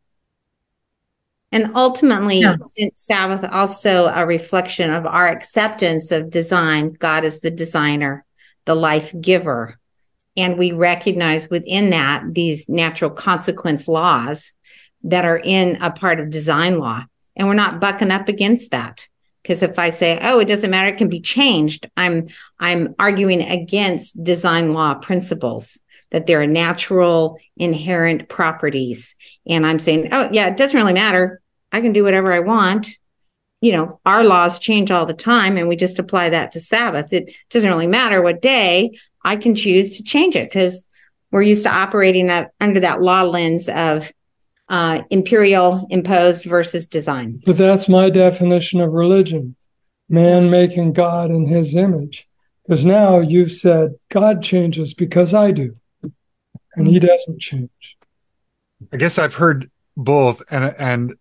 And ultimately, since Sabbath also a reflection of our acceptance of design, God is the designer, the life giver. And we recognize within that these natural consequence laws that are in a part of design law. And we're not bucking up against that. Because if I say, oh, it doesn't matter, it can be changed, I'm arguing against design law principles, that there are natural inherent properties. And I'm saying, oh, yeah, it doesn't really matter. I can do whatever I want. Our laws change all the time, and we just apply that to Sabbath. It doesn't really matter what day. I can choose to change it because we're used to operating under that law lens of imperial imposed versus design. But that's my definition of religion, man making God in his image. Because now you've said God changes because I do, and he doesn't change. I guess I've heard both, and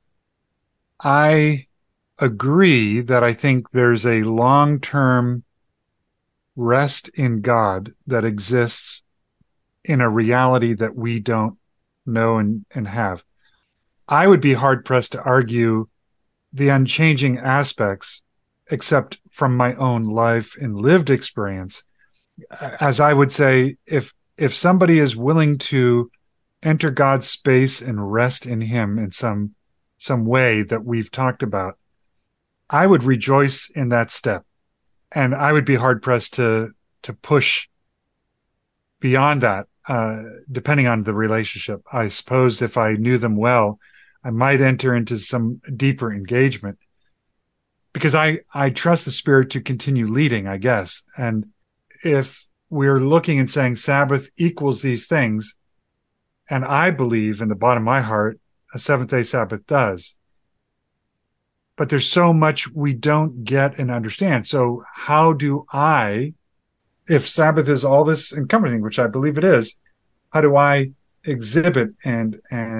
I agree that I think there's a long-term rest in God that exists in a reality that we don't know and have. I would be hard-pressed to argue the unchanging aspects, except from my own life and lived experience. As I would say, if somebody is willing to enter God's space and rest in him in some way that we've talked about, I would rejoice in that step. And I would be hard pressed to push beyond that, depending on the relationship. I suppose if I knew them well, I might enter into some deeper engagement, because I trust the Spirit to continue leading, I guess. And if we're looking and saying Sabbath equals these things, and I believe in the bottom of my heart, a seventh-day Sabbath does, but there's so much we don't get and understand. So how do I, if Sabbath is all this encompassing, which I believe it is, how do I exhibit and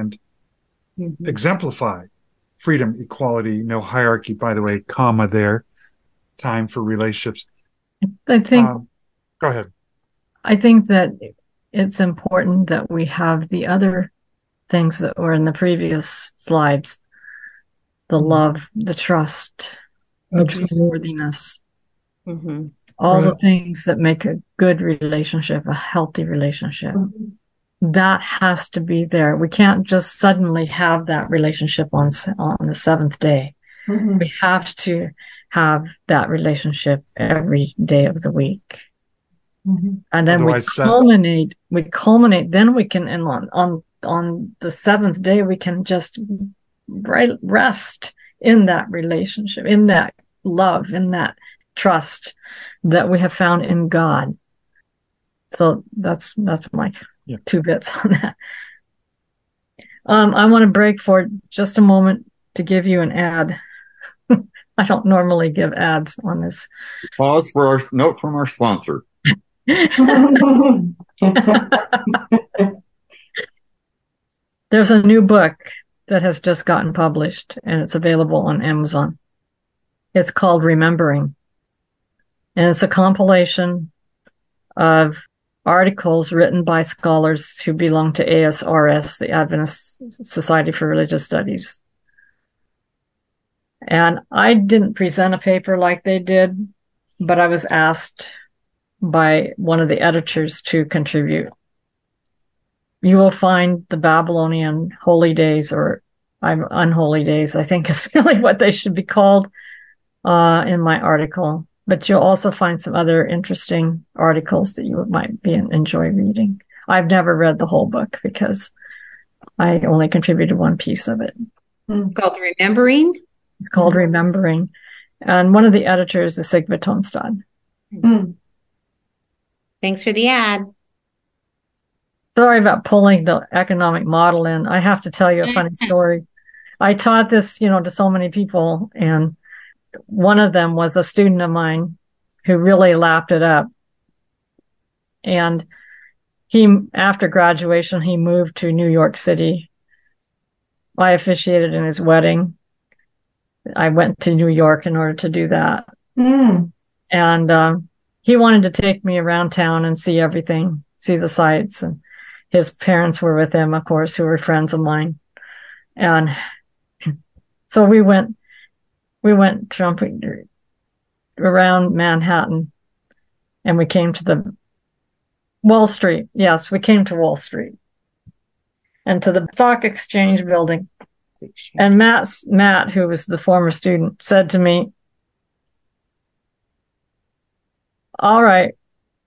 exemplify freedom, equality, no hierarchy, by the way, comma there, time for relationships? I think, go ahead. I think that it's important that we have the other things that were in the previous slides. The love, the trust, the trustworthiness, all the things that make a good relationship, a healthy relationship. That has to be there. We can't just suddenly have that relationship on the seventh day. We have to have that relationship every day of the week. And then we culminate, then we can, and on the seventh day, we can just rest in that relationship, in that love, in that trust that we have found in God. So that's my 2 bits on that. I want to break for just a moment to give you an ad. I don't normally give ads on this. Pause for our note from our sponsor. There's a new book that has just gotten published, and it's available on Amazon. It's called Remembering. And it's a compilation of articles written by scholars who belong to ASRS, the Adventist Society for Religious Studies. And I didn't present a paper like they did, but I was asked by one of the editors to contribute. You will find the Babylonian holy days, or unholy days, I think is really what they should be called, in my article. But you'll also find some other interesting articles that you might enjoy reading. I've never read the whole book because I only contributed one piece of it. It's called Remembering? It's called Remembering. And one of the editors is Sigve Tonstad. Thanks for the ad. Sorry about pulling the economic model in. I have to tell you a funny story. I taught this, to so many people, and one of them was a student of mine who really lapped it up. And after graduation, he moved to New York City. I officiated in his wedding. I went to New York in order to do that. And he wanted to take me around town and see everything, see the sights. And his parents were with him, of course, who were friends of mine. And so we went tramping around Manhattan, and we came to the Wall Street. Yes, we came to Wall Street and to the Stock Exchange building. And Matt, who was the former student, said to me, "All right,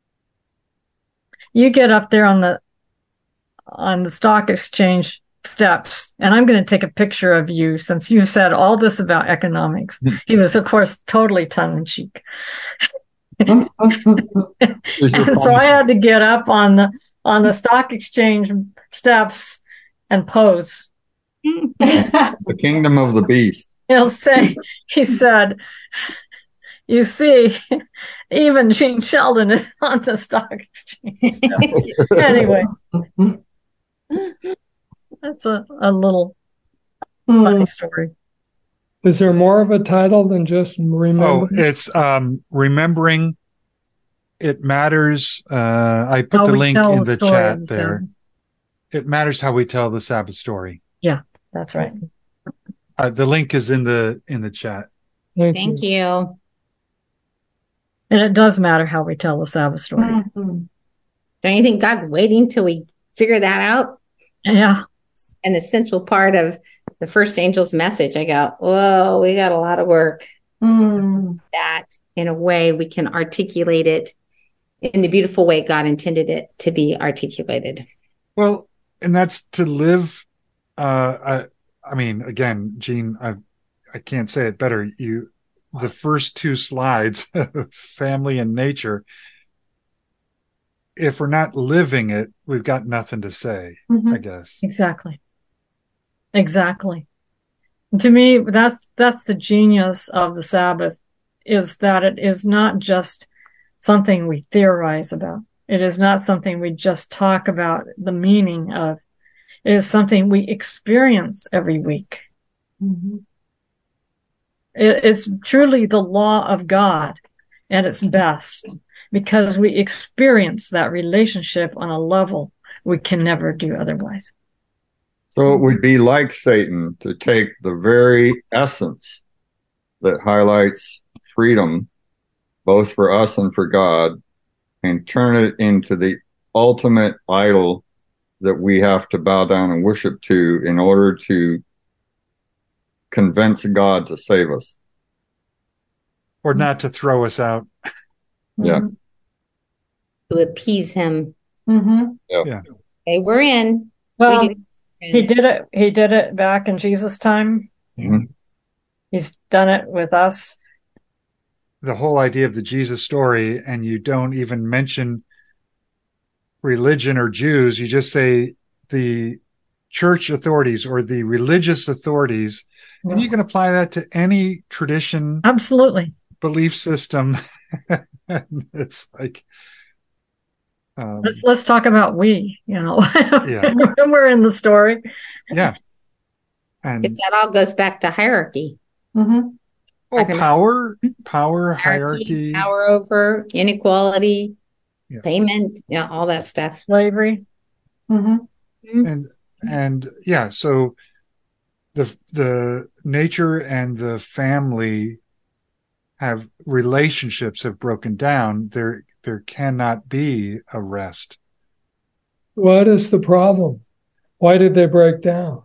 you get up there on the Stock Exchange steps, and I'm going to take a picture of you since you said all this about economics." He was, of course, totally tongue-in-cheek. And so I had to get up on the Stock Exchange steps and pose. The kingdom of the beast. He said, "You see, even Gene Sheldon is on the Stock Exchange." Anyway, that's a little funny story. Is there more of a title than just Remembering? Oh, it's Remembering It Matters. I put the link in the chat there. It matters how we tell the Sabbath story. Yeah, that's right. The link is in the chat. Thank you. And it does matter how we tell the Sabbath story. Don't you think God's waiting till we figure that out? Yeah. It's an essential part of the first angel's message. I go, whoa, we got a lot of work. That in a way we can articulate it in the beautiful way God intended it to be articulated. Well, and that's to live. I mean, again, Gene, I can't say it better. The first 2 slides, family and nature. If we're not living it, we've got nothing to say, I guess. Exactly. To me, that's the genius of the Sabbath, is that it is not just something we theorize about. It is not something we just talk about the meaning of. It is something we experience every week. It is truly the law of God at its best, because we experience that relationship on a level we can never do otherwise. So it would be like Satan to take the very essence that highlights freedom, both for us and for God, and turn it into the ultimate idol that we have to bow down and worship to in order to convince God to save us. Or not to throw us out. Yeah. To appease him. Yeah. Okay, we're in. Well, he did it back in Jesus' time. He's done it with us. the whole idea of the Jesus story, and you don't even mention religion or Jews, you just say the church authorities or the religious authorities, and you can apply that to any tradition, Absolutely. belief system. It's like, let's talk about we, Yeah. when we're in the story. yeah. And That all goes back to hierarchy. Mm-hmm. power, hierarchy. Power over, inequality, Yeah. payment, all that stuff. Slavery. Mm-hmm. And yeah, so the nature and the family relationships have broken down. There cannot be a rest. What is the problem? Why did they break down?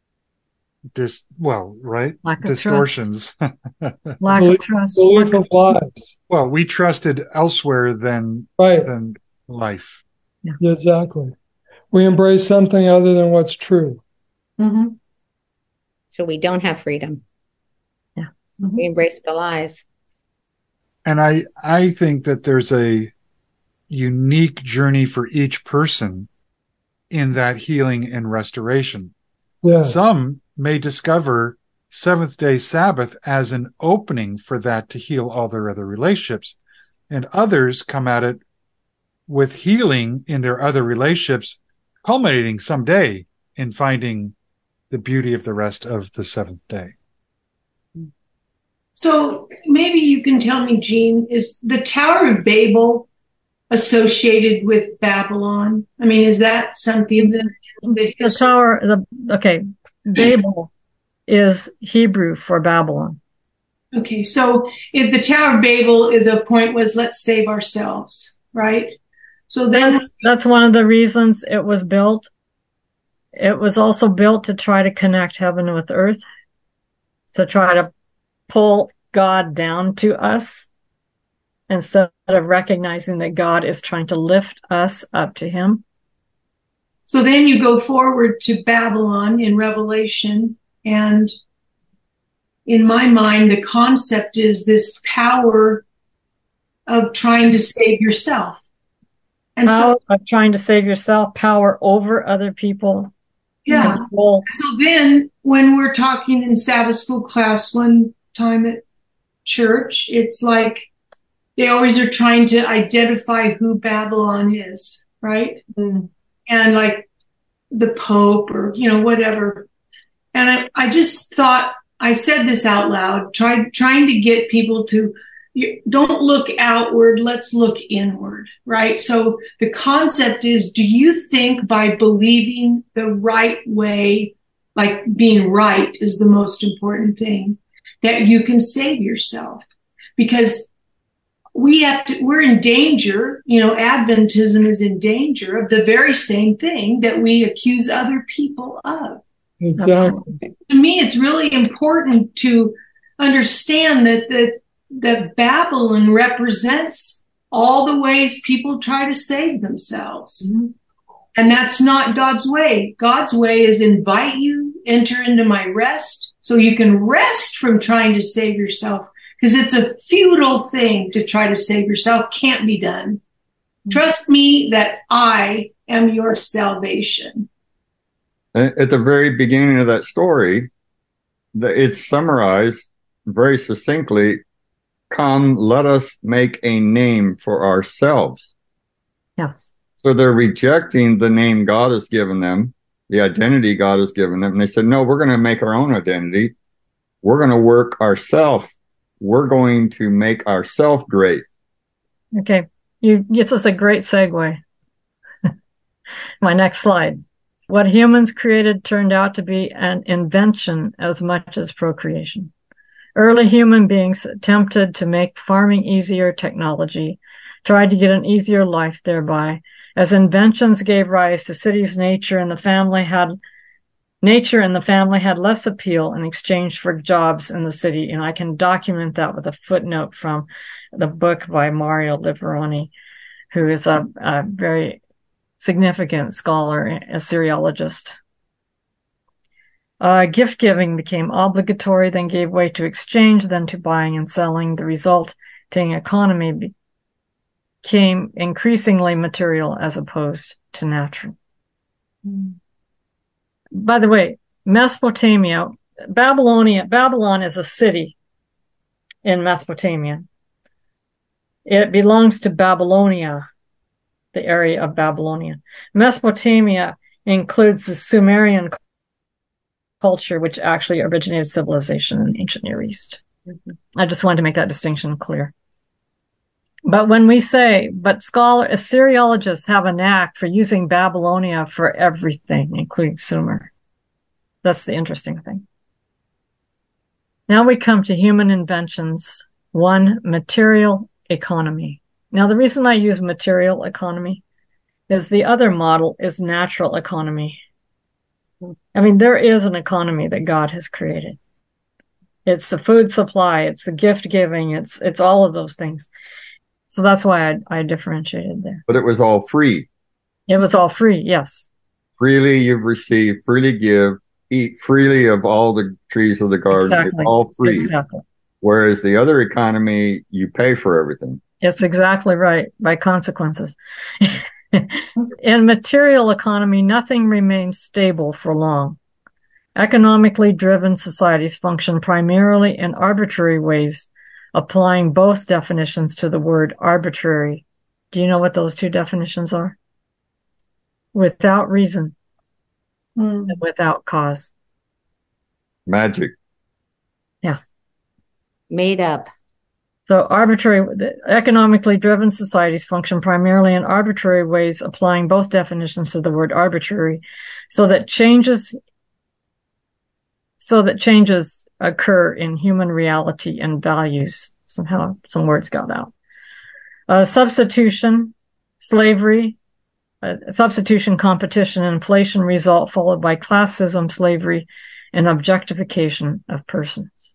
Right? Lack of Distortions. Lack of trust. Belief of lies. Well, we trusted elsewhere than life. Yeah, exactly. We embrace something other than what's true. Mm-hmm. So we don't have freedom. Yeah. Mm-hmm. We embrace the lies. And I think that there's a unique journey for each person in that healing and restoration. Yes. Some may discover Seventh-day Sabbath as an opening for that to heal all their other relationships. And others come at it with healing in their other relationships, culminating someday in finding the beauty of the rest of the seventh day. So maybe you can tell me, Jean, is the Tower of Babel associated with Babylon? I mean, is that something that the tower? Babel is Hebrew for Babylon. Okay, so if the Tower of Babel, the point was, let's save ourselves, right? So then that's one of the reasons it was built. It was also built to try to connect heaven with earth. So try to pull God down to us instead of recognizing that God is trying to lift us up to him. So then you go forward to Babylon in Revelation, and in my mind, the concept is this power of trying to save yourself. And power of trying to save yourself, power over other people. Yeah. Control. So then when we're talking in Sabbath school class one time at church, it's like they always are trying to identify who Babylon is, right? Mm. And like the Pope or, whatever. And I just thought, I said this out loud, trying to get people to, don't look outward, let's look inward, right? So the concept is, do you think by believing the right way, like being right is the most important thing, that you can save yourself? Because we're in danger, Adventism is in danger of the very same thing that we accuse other people of. Exactly. To me, it's really important to understand that Babylon represents all the ways people try to save themselves. Mm-hmm. And that's not God's way. God's way is invite you, enter into my rest, so you can rest from trying to save yourself. Because it's a futile thing to try to save yourself. Can't be done. Mm-hmm. Trust me that I am your salvation. At the very beginning of that story, it's summarized very succinctly. Come, let us make a name for ourselves. Yeah. So they're rejecting the name God has given them, the identity God has given them. And they said, no, we're going to make our own identity. We're going to work ourselves. We're going to make ourselves great. Okay. This is a great segue. My next slide. What humans created turned out to be an invention as much as procreation. Early human beings attempted to make farming easier technology, tried to get an easier life thereby. As inventions gave rise to cities, nature and the family had less appeal in exchange for jobs in the city. And I can document that with a footnote from the book by Mario Liveroni, who is a very significant scholar, a Assyriologist. Gift giving became obligatory, then gave way to exchange, then to buying and selling. The result, economy became increasingly material as opposed to natural. By the way, Mesopotamia, Babylon is a city in Mesopotamia. It belongs to Babylonia, the area of Babylonia. Mesopotamia includes the Sumerian culture, which actually originated civilization in the ancient Near East. I just wanted to make that distinction clear. But when we say, Assyriologists have a knack for using Babylonia for everything, including Sumer. That's the interesting thing. Now we come to human inventions. 1, material economy. Now, the reason I use material economy is the other model is natural economy. I mean, there is an economy that God has created. It's the food supply, it's the gift giving, it's all of those things. So that's why I differentiated there. But it was all free. It was all free, yes. Freely you've received, freely give, eat freely of all the trees of the garden. Exactly. It's all free. Exactly. Whereas the other economy, you pay for everything. It's exactly right, by consequences. In material economy, nothing remains stable for long. Economically driven societies function primarily in arbitrary ways, applying both definitions to the word arbitrary. Do you know what those two definitions are? Without reason and without cause. Magic. Yeah. Made up. So economically driven societies function primarily in arbitrary ways, applying both definitions to the word arbitrary, so that changes occur in human reality and values. Somehow some words got out. Substitution, slavery, substitution, competition, and inflation result, followed by classism, slavery, and objectification of persons.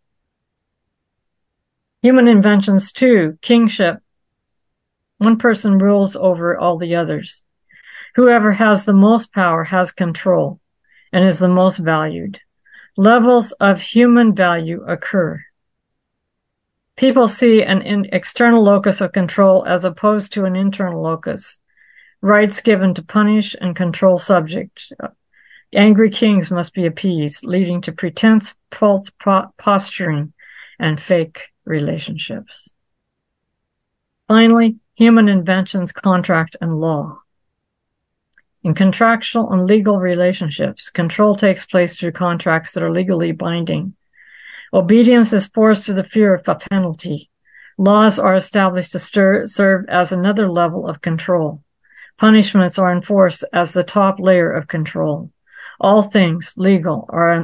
Human inventions, 2, kingship. One person rules over all the others. Whoever has the most power has control and is the most valued. Levels of human value occur. People see an external locus of control as opposed to an internal locus. Rights given to punish and control subject. Angry kings must be appeased, leading to pretense, false posturing, and fake relationships. Finally, human inventions, contract, and law. In contractual and legal relationships, control takes place through contracts that are legally binding. Obedience is forced through the fear of a penalty. Laws are established to serve as another level of control. Punishments are enforced as the top layer of control. All things legal are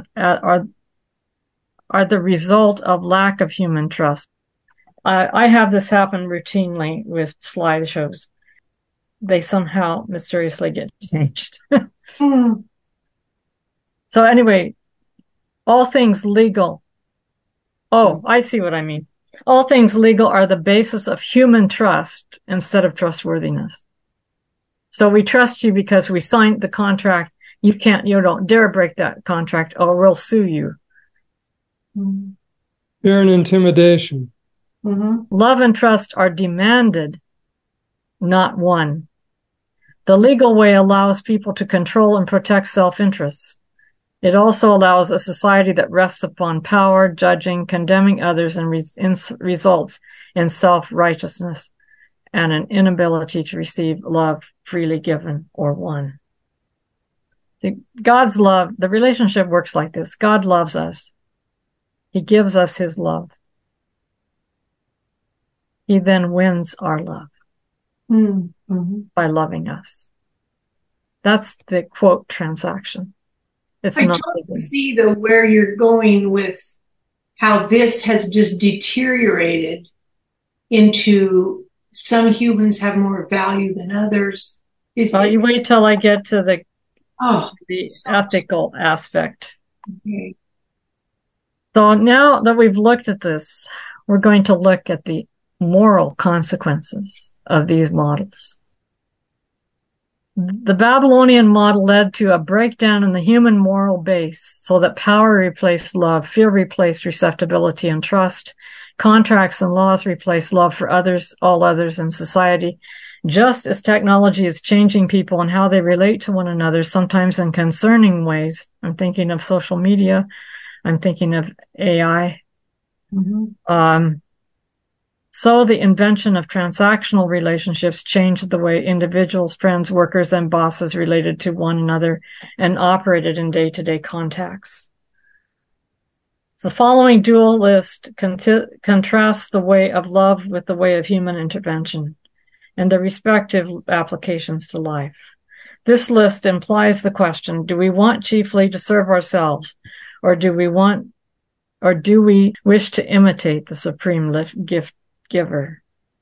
the result of lack of human trust. I have this happen routinely with slideshows. They somehow mysteriously get changed. So anyway, all things legal. Oh, I see what I mean. All things legal are the basis of human trust instead of trustworthiness. So we trust you because we signed the contract. You don't dare break that contract or we'll sue you. Fear and intimidation. Love and trust are demanded, not won. The legal way allows people to control and protect self-interests. It also allows a society that rests upon power, judging, condemning others, and results in self-righteousness and an inability to receive love freely given or won. See, God's love, the relationship works like this. God loves us. He gives us his love. He then wins our love by loving us. That's the quote transaction. It's I not totally see though where you're going with how this has just deteriorated into some humans have more value than others. You wait till I get to the so ethical aspect. okay. So now that we've looked at this, we're going to look at the moral consequences of these models. The Babylonian model led to a breakdown in the human moral base so that power replaced love, fear replaced receptibility and trust, Contracts and laws replace love for others, all others in society. Just as technology is changing people and how they relate to one another, sometimes in concerning ways. I'm thinking of social media. I'm thinking of AI. So the invention of transactional relationships changed the way individuals, friends, workers, and bosses related to one another and operated in day-to-day contacts. The following dual list contrasts the way of love with the way of human intervention and the respective applications to life. This list implies the question, do we want chiefly to serve ourselves, or do we wish to imitate the supreme gift giver?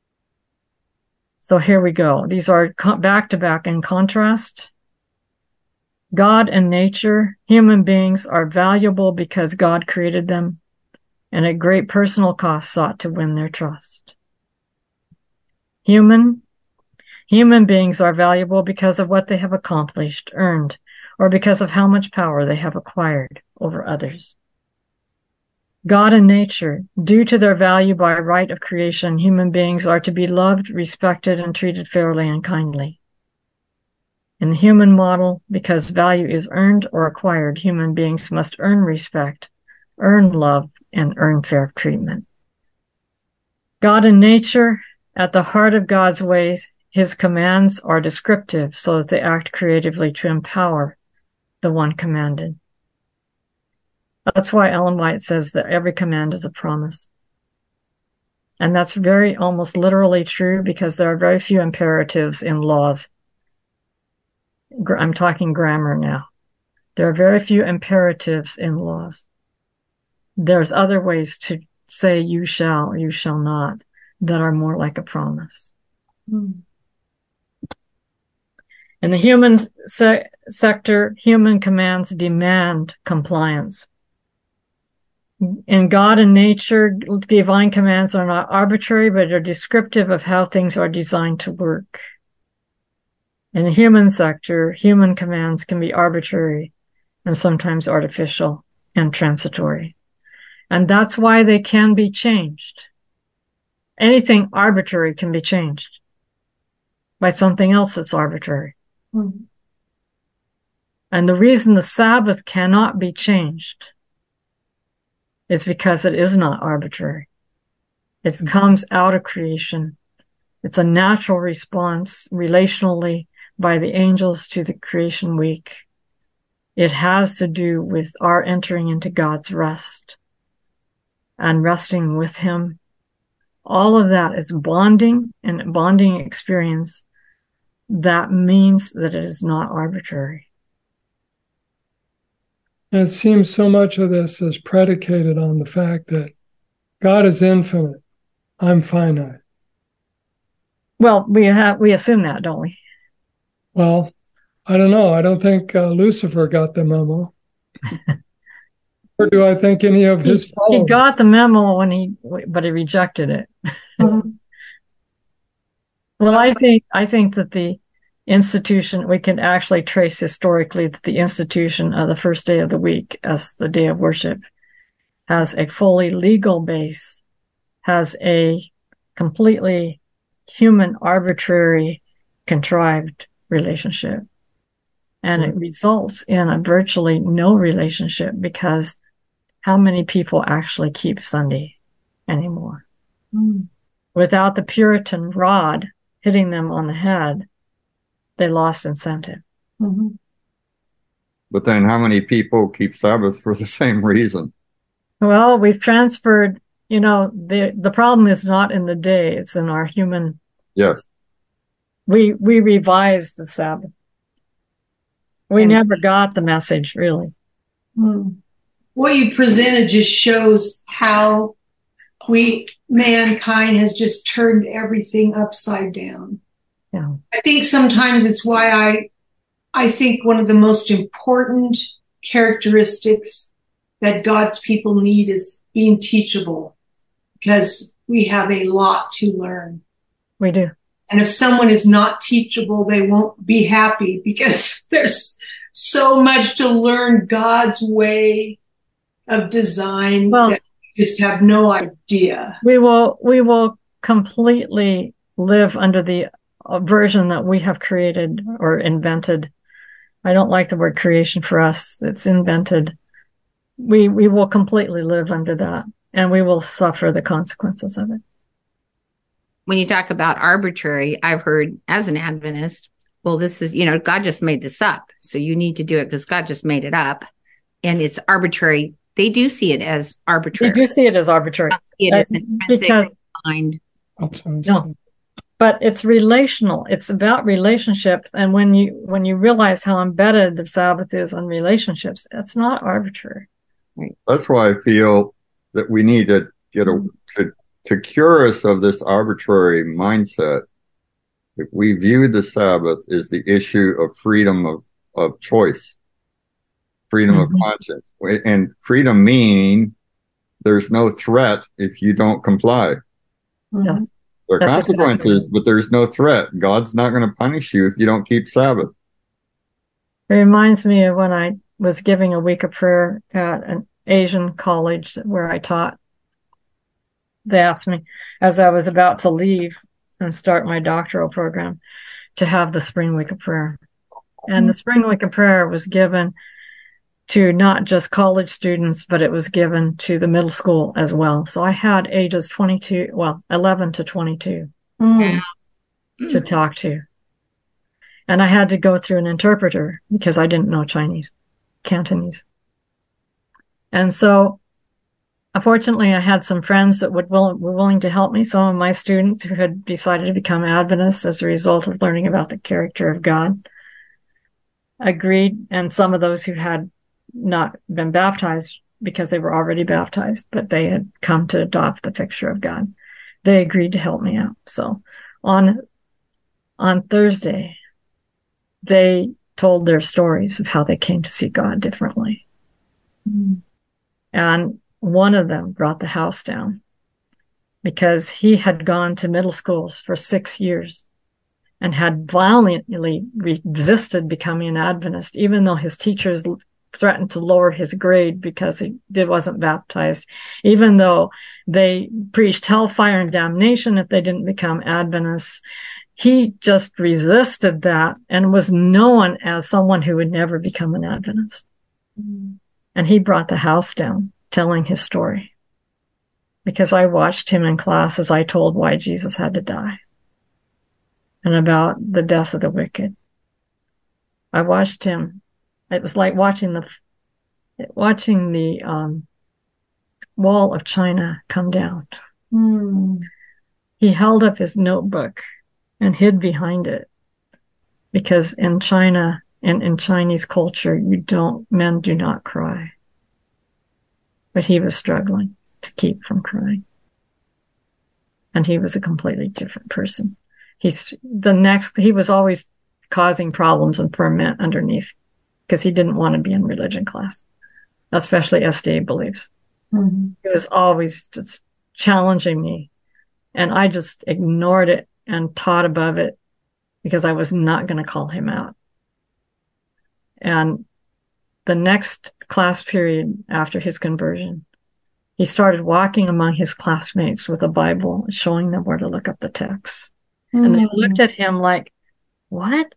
So here we go. These are back to back in contrast. God and nature, human beings are valuable because God created them and at great personal cost sought to win their trust. Human beings are valuable because of what they have accomplished, earned, or because of how much power they have acquired over others. God and nature, due to their value by right of creation, human beings are to be loved, respected, and treated fairly and kindly. In the human model, because value is earned or acquired, human beings must earn respect, earn love, and earn fair treatment. God and nature, at the heart of God's ways, his commands are descriptive so that they act creatively to empower the one commanded. That's why Ellen White says that every command is a promise. And that's very almost literally true because there are very few imperatives in laws. I'm talking grammar now. There are very few imperatives in laws. There's other ways to say you shall not, that are more like a promise. In the human sector, human commands demand compliance. In God and nature, divine commands are not arbitrary, but are descriptive of how things are designed to work. In the human sector, human commands can be arbitrary and sometimes artificial and transitory. And that's why they can be changed. Anything arbitrary can be changed by something else that's arbitrary. And the reason the Sabbath cannot be changed is because it is not arbitrary. It comes out of creation. It's a natural response relationally by the angels to the creation week. It has to do with our entering into God's rest and resting with him. All of that is bonding and a bonding experience. That means that it is not arbitrary. And it seems so much of this is predicated on the fact that God is infinite. I'm finite. Well, we assume that, don't we? Well, I don't know. I don't think Lucifer got the memo. Or do I think any of his followers? He got the memo but he rejected it. Well, I think that the institution, we can actually trace historically that the institution of the first day of the week as the day of worship has a fully legal base, has a completely human, arbitrary, contrived relationship. And it results in a virtually no relationship because how many people actually keep Sunday anymore? Without the Puritan rod hitting them on the head, they lost incentive. But then how many people keep Sabbath for the same reason? Well, we've transferred, the problem is not in the day, it's in our human. Yes. We revised the Sabbath. We never got the message, really. What you presented just shows how mankind has just turned everything upside down. Yeah. I think sometimes it's why I think one of the most important characteristics that God's people need is being teachable, because we have a lot to learn. We do. And if someone is not teachable, they won't be happy because there's so much to learn God's way of design that just have no idea. We will completely live under the version that we have created or invented. I don't like the word creation for us. It's invented. We will completely live under that, and we will suffer the consequences of it. When you talk about arbitrary, I've heard as an Adventist, well, this is, God just made this up. So you need to do it because God just made it up. And it's arbitrary. They do see it as arbitrary. They do see it as arbitrary. It is intrinsic mind. No, but it's relational. It's about relationship. And when you realize how embedded the Sabbath is on relationships, it's not arbitrary. That's why I feel that we need to get to cure us of this arbitrary mindset. If we view the Sabbath as the issue of freedom of choice, freedom of conscience, and freedom meaning there's no threat if you don't comply. Yes. There are consequences, but there's no threat. God's not going to punish you if you don't keep Sabbath. It reminds me of when I was giving a week of prayer at an Asian college where I taught. They asked me as I was about to leave and start my doctoral program to have the spring week of prayer. And the spring week of prayer was given to not just college students, but it was given to the middle school as well. So I had ages 11 to 22 to talk to. And I had to go through an interpreter because I didn't know Cantonese. And so unfortunately, I had some friends that were willing to help me. Some of my students who had decided to become Adventists as a result of learning about the character of God agreed. And some of those who had not been baptized because they were already baptized, but they had come to adopt the picture of God, they agreed to help me out. So on Thursday, they told their stories of how they came to see God differently. And one of them brought the house down because he had gone to middle schools for 6 years and had violently resisted becoming an Adventist, even though his teachers threatened to lower his grade because he wasn't baptized, even though they preached hellfire and damnation if they didn't become Adventists. He just resisted that and was known as someone who would never become an Adventist. And he brought the house down, telling his story, because I watched him in class as I told why Jesus had to die and about the death of the wicked. I watched him. It was like watching the wall of China come down. He held up his notebook and hid behind it because in China and in Chinese culture, men do not cry. But he was struggling to keep from crying. And he was a completely different person. He was always causing problems and ferment underneath because he didn't want to be in religion class, especially SDA beliefs. He was always just challenging me. And I just ignored it and taught above it because I was not going to call him out. And the next class period after his conversion, he started walking among his classmates with a Bible, showing them where to look up the text. And they looked at him like, what?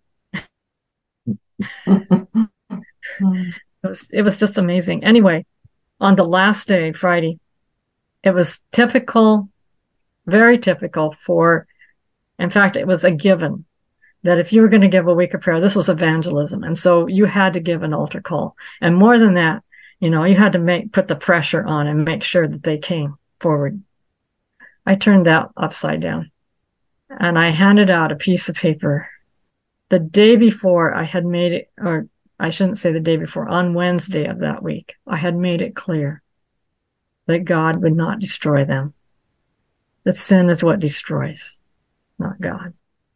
It was just amazing. Anyway, on the last day, Friday, it was typical, very typical in fact, it was a given that if you were going to give a week of prayer, this was evangelism. And so you had to give an altar call. And more than that, you had to put the pressure on and make sure that they came forward. I turned that upside down and I handed out a piece of paper. The day before I had made it, or I shouldn't say the day before, on Wednesday of that week, I had made it clear that God would not destroy them. That sin is what destroys, not God.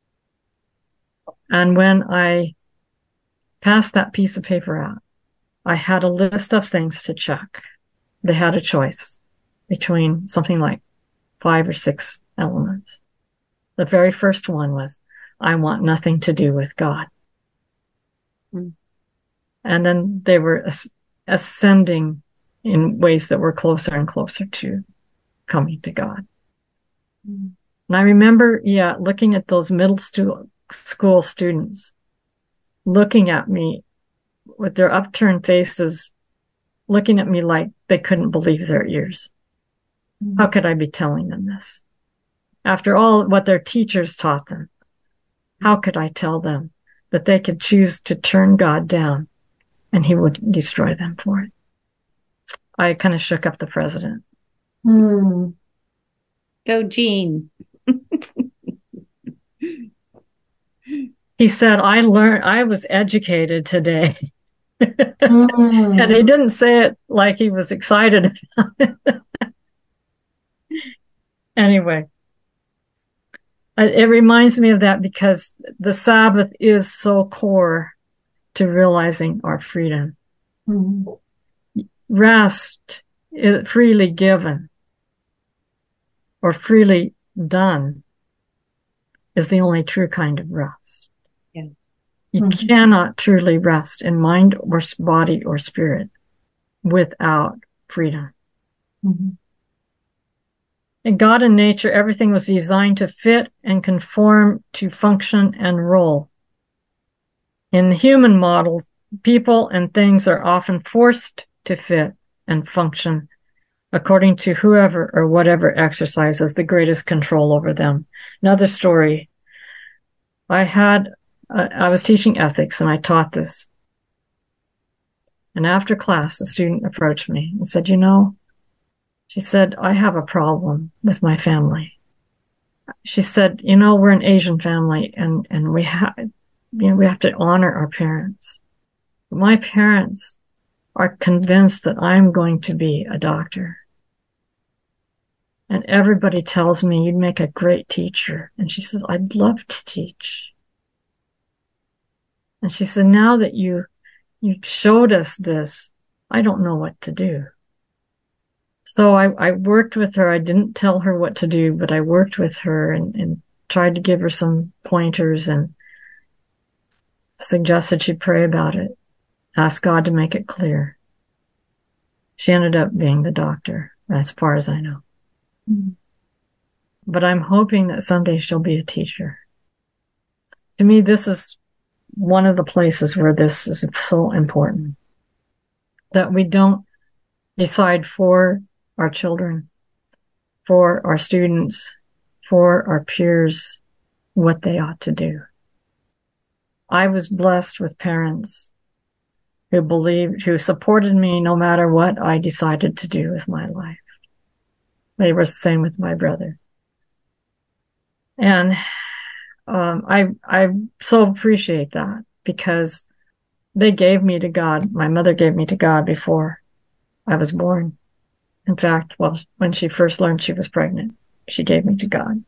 And when I passed that piece of paper out, I had a list of things to check. They had a choice between something like 5 or 6 elements. The very first one was, I want nothing to do with God. And then they were ascending in ways that were closer and closer to coming to God. And I remember, looking at those middle school students, looking at me with their upturned faces, looking at me like they couldn't believe their ears. How could I be telling them this? After all what their teachers taught them, how could I tell them that they could choose to turn God down and he would destroy them for it? I kind of shook up the president. Go, Gene. He said, I was educated today. And he didn't say it like he was excited about it. Anyway, it reminds me of that because the Sabbath is so core to realizing our freedom. Rest, freely given or freely done, is the only true kind of rest. Yeah. You cannot truly rest in mind or body or spirit without freedom. In God and nature, everything was designed to fit and conform to function and role. In the human model, people and things are often forced to fit and function according to whoever or whatever exercises the greatest control over them. Another story. I was teaching ethics and I taught this. And after class, a student approached me and said, she said, I have a problem with my family. She said, we're an Asian family and we have to honor our parents. But my parents are convinced that I'm going to be a doctor. And everybody tells me you'd make a great teacher. And she said, I'd love to teach. And she said, now that you showed us this, I don't know what to do. So I worked with her. I didn't tell her what to do, but I worked with her and tried to give her some pointers and suggested she pray about it, ask God to make it clear. She ended up being the doctor, as far as I know. But I'm hoping that someday she'll be a teacher. To me, this is one of the places where this is so important, that we don't decide for our children, for our students, for our peers, what they ought to do. I was blessed with parents who supported me no matter what I decided to do with my life. They were the same with my brother. And I so appreciate that because they gave me to God. My mother gave me to God before I was born. In fact, when she first learned she was pregnant, she gave me to God.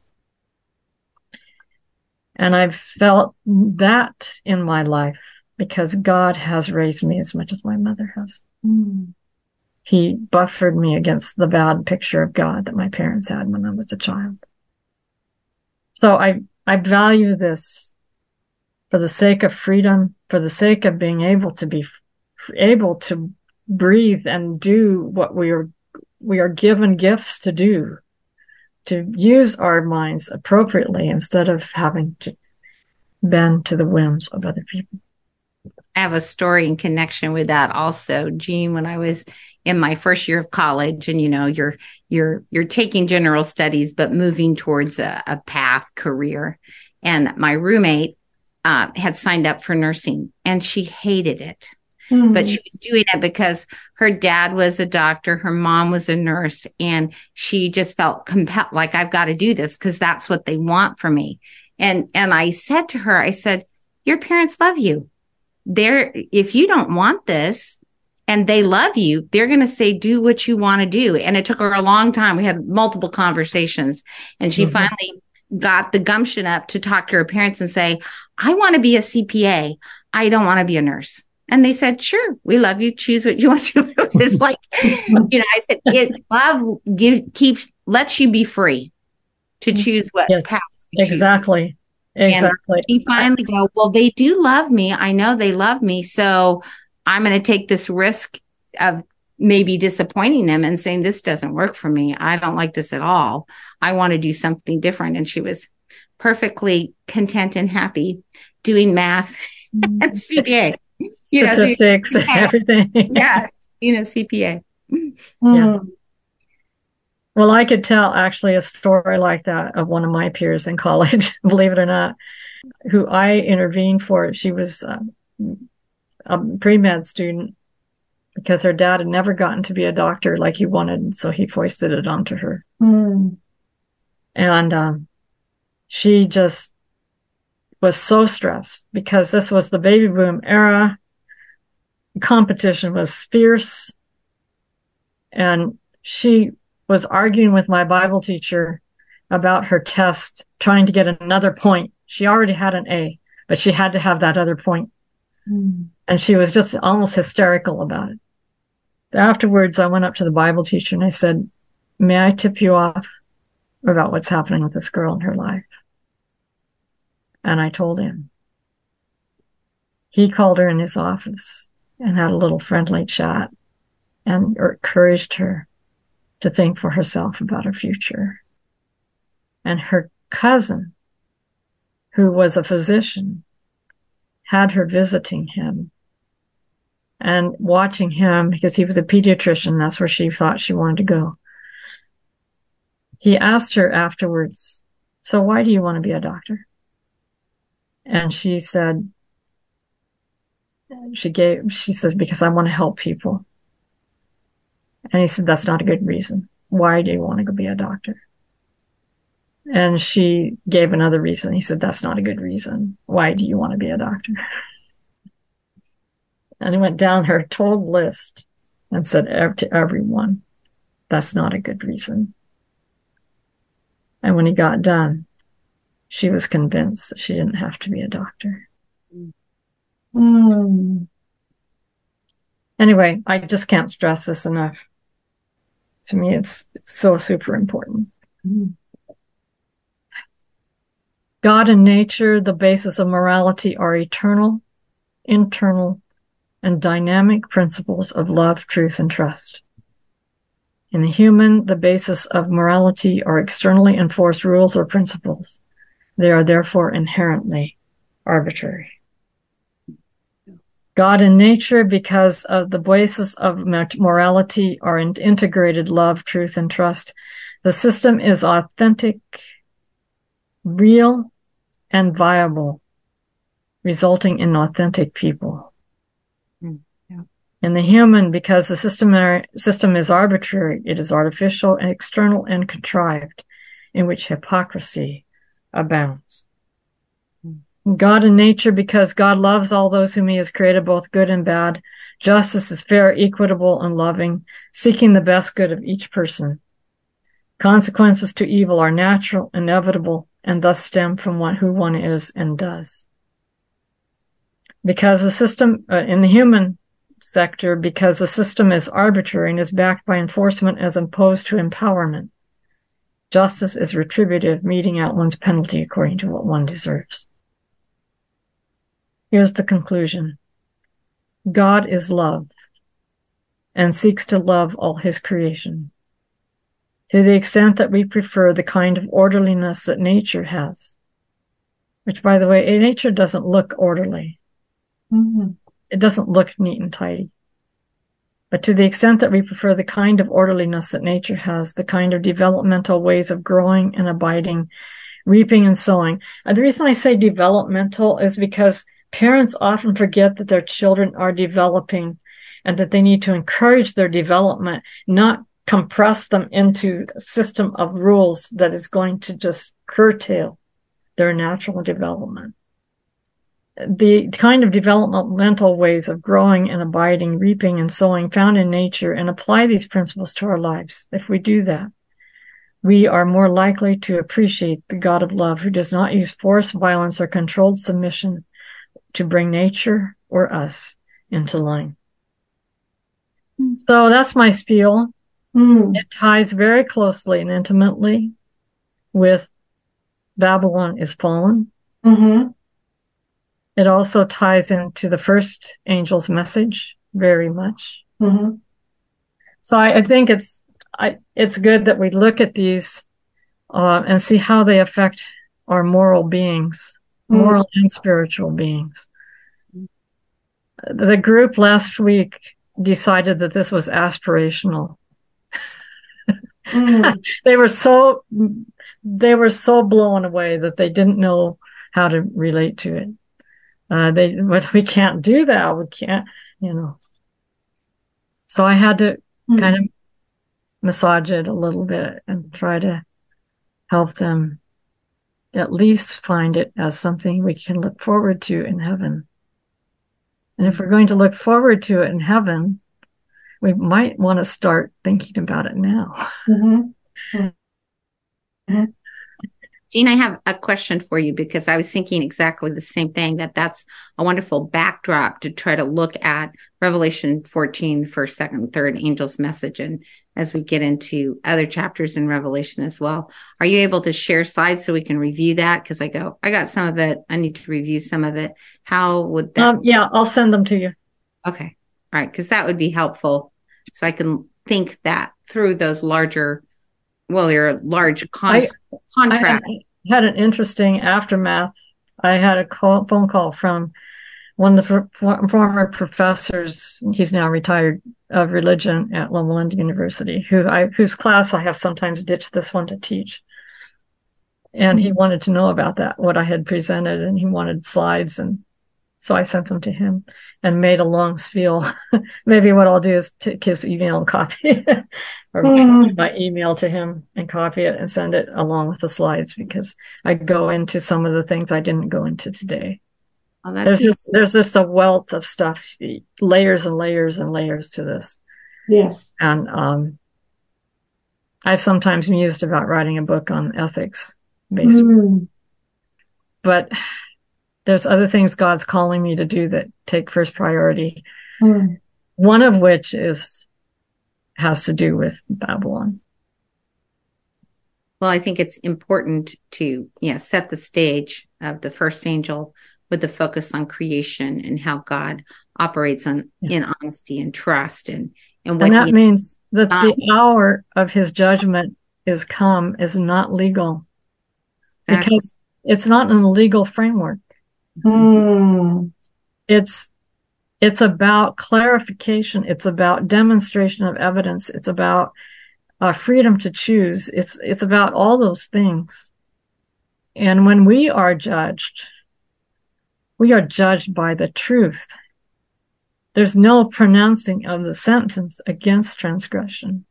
And I've felt that in my life because God has raised me as much as my mother has. He buffered me against the bad picture of God that my parents had when I was a child. So I value this for the sake of freedom, for the sake of being able to breathe and do what we are given gifts to do, to use our minds appropriately instead of having to bend to the whims of other people. I have a story in connection with that also, Jean. When I was in my first year of college, and you're taking general studies but moving towards a path career, and my roommate had signed up for nursing, and she hated it. But she was doing it because her dad was a doctor, her mom was a nurse, and she just felt compelled, like, I've got to do this because that's what they want from me. And I said to her, I said, your parents love you. If you don't want this and they love you, they're going to say, do what you want to do. And it took her a long time. We had multiple conversations, and she finally got the gumption up to talk to her parents and say, I want to be a CPA. I don't want to be a nurse. And they said, sure, we love you. Choose what you want to do. It's like, I said, love lets you be free to choose what path you choose. Exactly. Exactly. And she finally go, well, they do love me. I know they love me. So I'm going to take this risk of, maybe disappointing them and saying, this doesn't work for me. I don't like this at all. I want to do something different. And she was perfectly content and happy doing math and CPA. Statistics, everything. Yeah, CPA. Yeah. Well, I could tell actually a story like that of one of my peers in college, believe it or not, who I intervened for. She was a pre-med student because her dad had never gotten to be a doctor like he wanted, so he foisted it onto her. And she just was so stressed because this was the baby boom era. Competition was fierce. And she was arguing with my Bible teacher about her test, trying to get another point. She already had an A, but she had to have that other point. And she was just almost hysterical about it. So afterwards, I went up to the Bible teacher and I said, may I tip you off about what's happening with this girl in her life? And I told him. He called her in his office and had a little friendly chat and encouraged her to think for herself about her future. And her cousin, who was a physician, had her visiting him and watching him because he was a pediatrician. That's where she thought she wanted to go. He asked her afterwards, so why do you want to be a doctor? And she said, she says, because I want to help people. And he said, that's not a good reason. Why do you want to go be a doctor? And she gave another reason. He said, that's not a good reason. Why do you want to be a doctor? And he went down her total list and said to everyone, that's not a good reason. And when he got done, she was convinced that she didn't have to be a doctor. Anyway, I just can't stress this enough. To me, it's so super important. God and nature, the basis of morality, are eternal, internal, and dynamic principles of love, truth, and trust. In the human, the basis of morality are externally enforced rules or principles. They are therefore inherently arbitrary. God and nature, because of the basis of morality, are integrated love, truth, and trust. The system is authentic, real, and viable, resulting in authentic people. In the human, because the system is arbitrary, it is artificial, and external, and contrived, in which hypocrisy abounds. God and nature, because God loves all those whom he has created, both good and bad. Justice is fair, equitable, and loving, seeking the best good of each person. Consequences to evil are natural, inevitable, and thus stem from who one is and does. Because the system, in the human sector, because the system is arbitrary and is backed by enforcement as opposed to empowerment, justice is retributive, meting out one's penalty according to what one deserves. Here's the conclusion. God is love and seeks to love all his creation. To the extent that we prefer the kind of orderliness that nature has, which, by the way, nature doesn't look orderly. It doesn't look neat and tidy. But to the extent that we prefer the kind of orderliness that nature has, the kind of developmental ways of growing and abiding, reaping and sowing. And the reason I say developmental is because parents often forget that their children are developing and that they need to encourage their development, not compress them into a system of rules that is going to just curtail their natural development. The kind of developmental ways of growing and abiding, reaping and sowing found in nature, and apply these principles to our lives. If we do that, we are more likely to appreciate the God of love, who does not use force, violence, or controlled submission to bring nature or us into line. So that's my spiel. It ties very closely and intimately with Babylon is Fallen. It also ties into the first angel's message very much. So I think it's good that we look at these and see how they affect our moral beings, moral and spiritual beings. The group last week decided that this was aspirational. They were so blown away that they didn't know how to relate to it. But we can't do that. We can't, So I had to kind of massage it a little bit and try to help them at least find it as something we can look forward to in heaven. And if we're going to look forward to it in heaven, we might want to start thinking about it now. Jean, I have a question for you, because I was thinking exactly the same thing, that's a wonderful backdrop to try to look at Revelation 14, first, second, third angel's message. And as we get into other chapters in Revelation as well, are you able to share slides so we can review that? Because I got some of it. I need to review some of it. How would that? Yeah, I'll send them to you. Okay. All right. Because that would be helpful. So I can think that through those larger, your large contract. I had an interesting aftermath. I had a phone call from one of the former professors, he's now retired, of religion at Loma Linda University, whose class I have sometimes ditched this one to teach. And he wanted to know about that, what I had presented, and he wanted slides. And so I sent them to him and made a long spiel. Maybe what I'll do is take his email and copy it, or my email to him and copy it and send it along with the slides, because I go into some of the things I didn't go into today. Oh, there's just a wealth of stuff, layers and layers and layers to this. Yes. And I've sometimes mused about writing a book on ethics, basically. But there's other things God's calling me to do that take first priority. One of which has to do with Babylon. Well, I think it's important to set the stage of the first angel with the focus on creation and how God operates in honesty and trust, and that means that the hour of his judgment is not legal, because it's not in a legal framework. It's about clarification. It's about demonstration of evidence. It's about freedom to choose. It's about all those things. And when we are judged by the truth. There's no pronouncing of the sentence against transgression.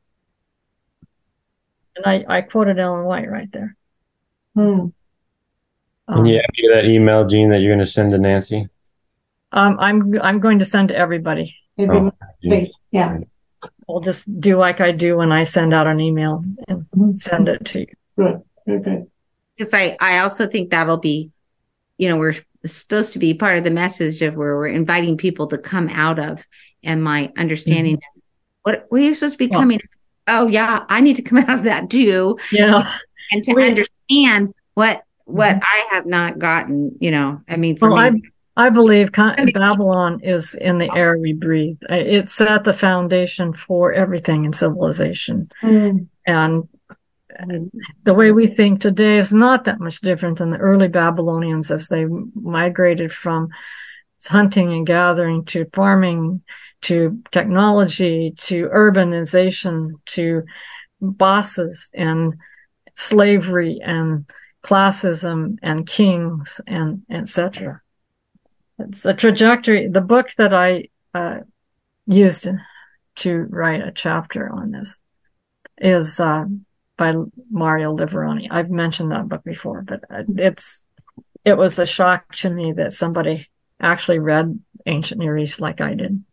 And I quoted Ellen White right there. Can you give that email, Jean, that you're going to send to Nancy? I'm going to send to everybody. Yeah. I'll just do like I do when I send out an email and send it to you. Good. Good. Because I also think that'll be, we're supposed to be part of the message of where we're inviting people to come out of, and my understanding what are you supposed to be coming? Oh yeah, I need to come out of that too. Yeah, and to understand what I have not gotten. I mean, for me, I believe Babylon is in the air we breathe. It set the foundation for everything in civilization, and the way we think today is not that much different than the early Babylonians as they migrated from hunting and gathering to farming to technology to urbanization to bosses and slavery and classism and kings and etc. It's a trajectory. The book that I used to write a chapter on this is by Mario Liverani. I've mentioned that book before, but it was a shock to me that somebody actually read Ancient Near East like I did.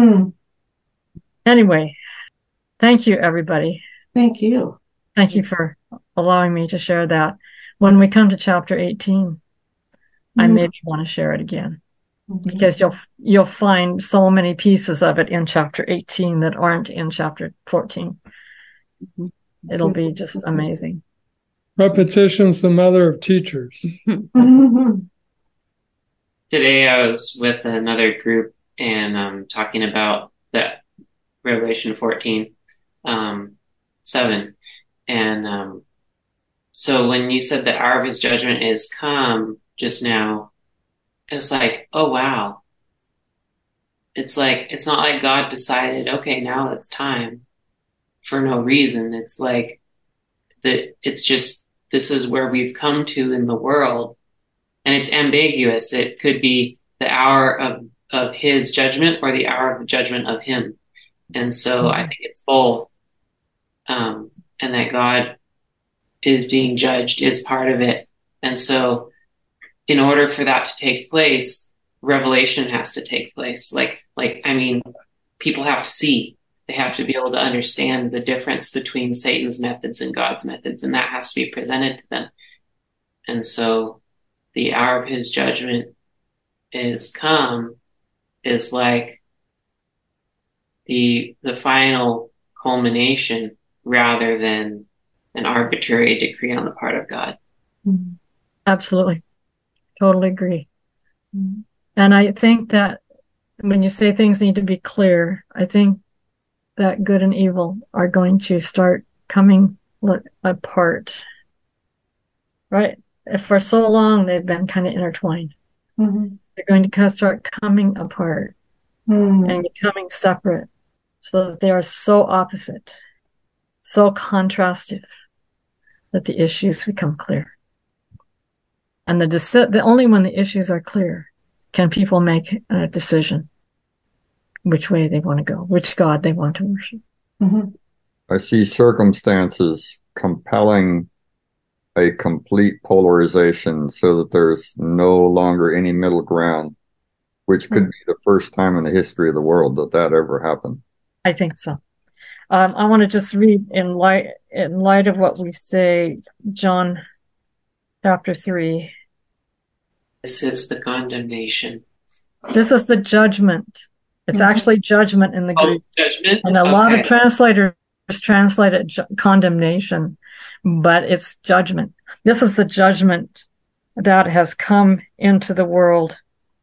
Anyway, thank you, everybody. Thank you. Thank you for allowing me to share that. When we come to chapter 18, I maybe want to share it again, because you'll find so many pieces of it in chapter 18 that aren't in chapter 14. It'll be just amazing. Repetition's the mother of teachers. Today I was with another group and talking about that Revelation 14. 7. And so when you said that hour of his judgment is come just now, it's like, oh, wow. It's like, it's not like God decided, okay, now it's time for no reason. It's like that it's just, this is where we've come to in the world, and it's ambiguous. It could be the hour of his judgment or the hour of the judgment of him. And so I think it's both. And that God is being judged is part of it. And so in order for that to take place, revelation has to take place. I mean, people have to see. They have to be able to understand the difference between Satan's methods and God's methods, and that has to be presented to them. And so the hour of his judgment is come is like the final culmination rather than an arbitrary decree on the part of God. Absolutely. Totally agree. And I think that when you say things need to be clear, I think that good and evil are going to start coming apart. Right? If for so long they've been kind of intertwined, they're going to start coming apart and becoming separate, so that they are so opposite, so contrastive, that the issues become clear. And the only when the issues are clear can people make a decision which way they want to go, which God they want to worship. I see circumstances compelling a complete polarization so that there's no longer any middle ground, which could be the first time in the history of the world that ever happened. I think so. I want to just read in light of what we say, John chapter 3. This is the condemnation. This is the judgment. It's actually judgment in the Greek. Judgment? And a lot of translators translate it condemnation, but it's judgment. This is the judgment that has come into the world.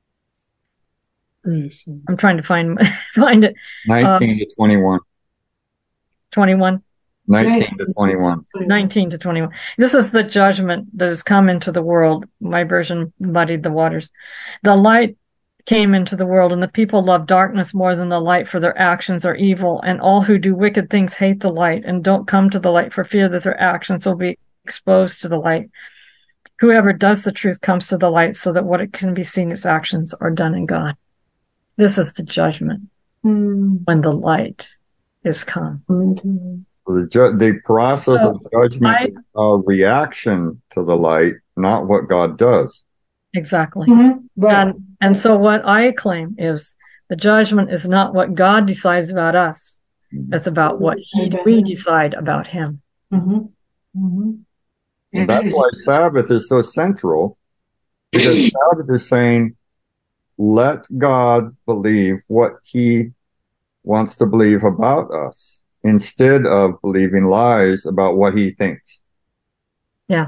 I'm trying to find it. 19 to 21. 21. 19 to 21. 19 to 21. This is the judgment that has come into the world. My version muddied the waters. The light came into the world, and the people love darkness more than the light, for their actions are evil. And all who do wicked things hate the light and don't come to the light for fear that their actions will be exposed to the light. Whoever does the truth comes to the light, so that what it can be seen, its actions are done in God. This is the judgment when the light is come. The process of judgment is a reaction to the light, not what God does. Exactly. And so what I claim is the judgment is not what God decides about us. It's about what we decide about him. And that's why Sabbath is so central, because Sabbath is saying, let God believe what he wants to believe about us, instead of believing lies about what he thinks. Yeah.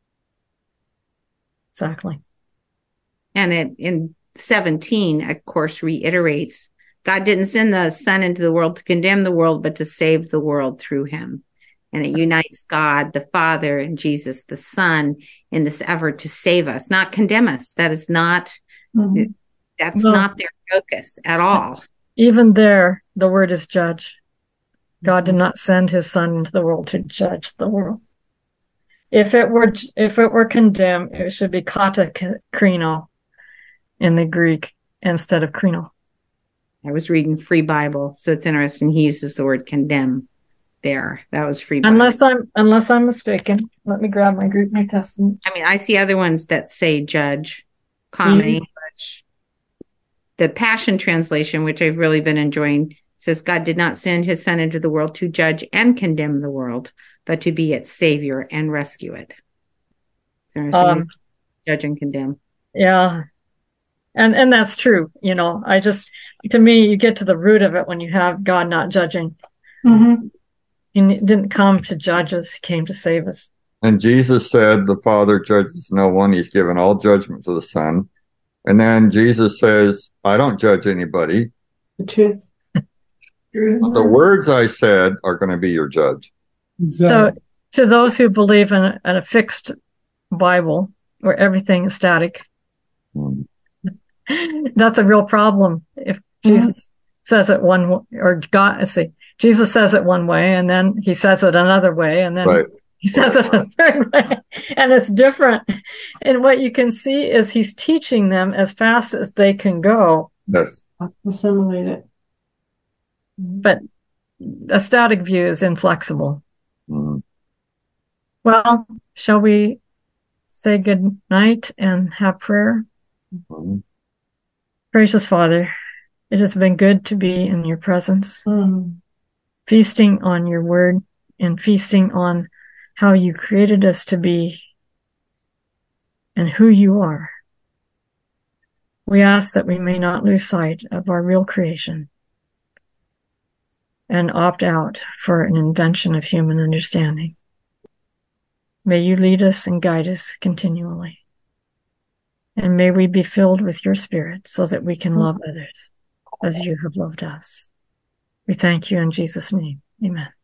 Exactly. And in 17, of course, reiterates, God didn't send the Son into the world to condemn the world, but to save the world through him. And it unites God, the Father, and Jesus, the Son, in this effort to save us, not condemn us. That is not, that's not their focus at all. Even there, the word is judge. God did not send his Son into the world to judge the world. If it were condemn, it should be kata krino in the Greek instead of krino. I was reading Free Bible, so it's interesting. He uses the word condemn there. That was Free Bible. Unless I'm mistaken. Let me grab my Greek New Testament. I mean, I see other ones that say judge, common English. The Passion Translation, which I've really been enjoying, says God did not send his Son into the world to judge and condemn the world, but to be its savior and rescue it. So judge and condemn. Yeah. And that's true. You know, to me, you get to the root of it when you have God not judging. He didn't come to judge us. He came to save us. And Jesus said, the Father judges no one. He's given all judgment to the Son. And then Jesus says, I don't judge anybody. The truth. The words I said are going to be your judge. Exactly. So, to those who believe in a fixed Bible where everything is static, that's a real problem. If Jesus says it Jesus says it one way, and then he says it another way, and then he says it a third way, and it's different. And what you can see is he's teaching them as fast as they can go. Yes. Assimilate it. But a static view is inflexible. Well, shall we say good night and have prayer? Gracious Father, it has been good to be in your presence, feasting on your word and feasting on how you created us to be and who you are. We ask that we may not lose sight of our real creation and opt out for an invention of human understanding. May you lead us and guide us continually. And may we be filled with your Spirit so that we can love others as you have loved us. We thank you in Jesus' name. Amen.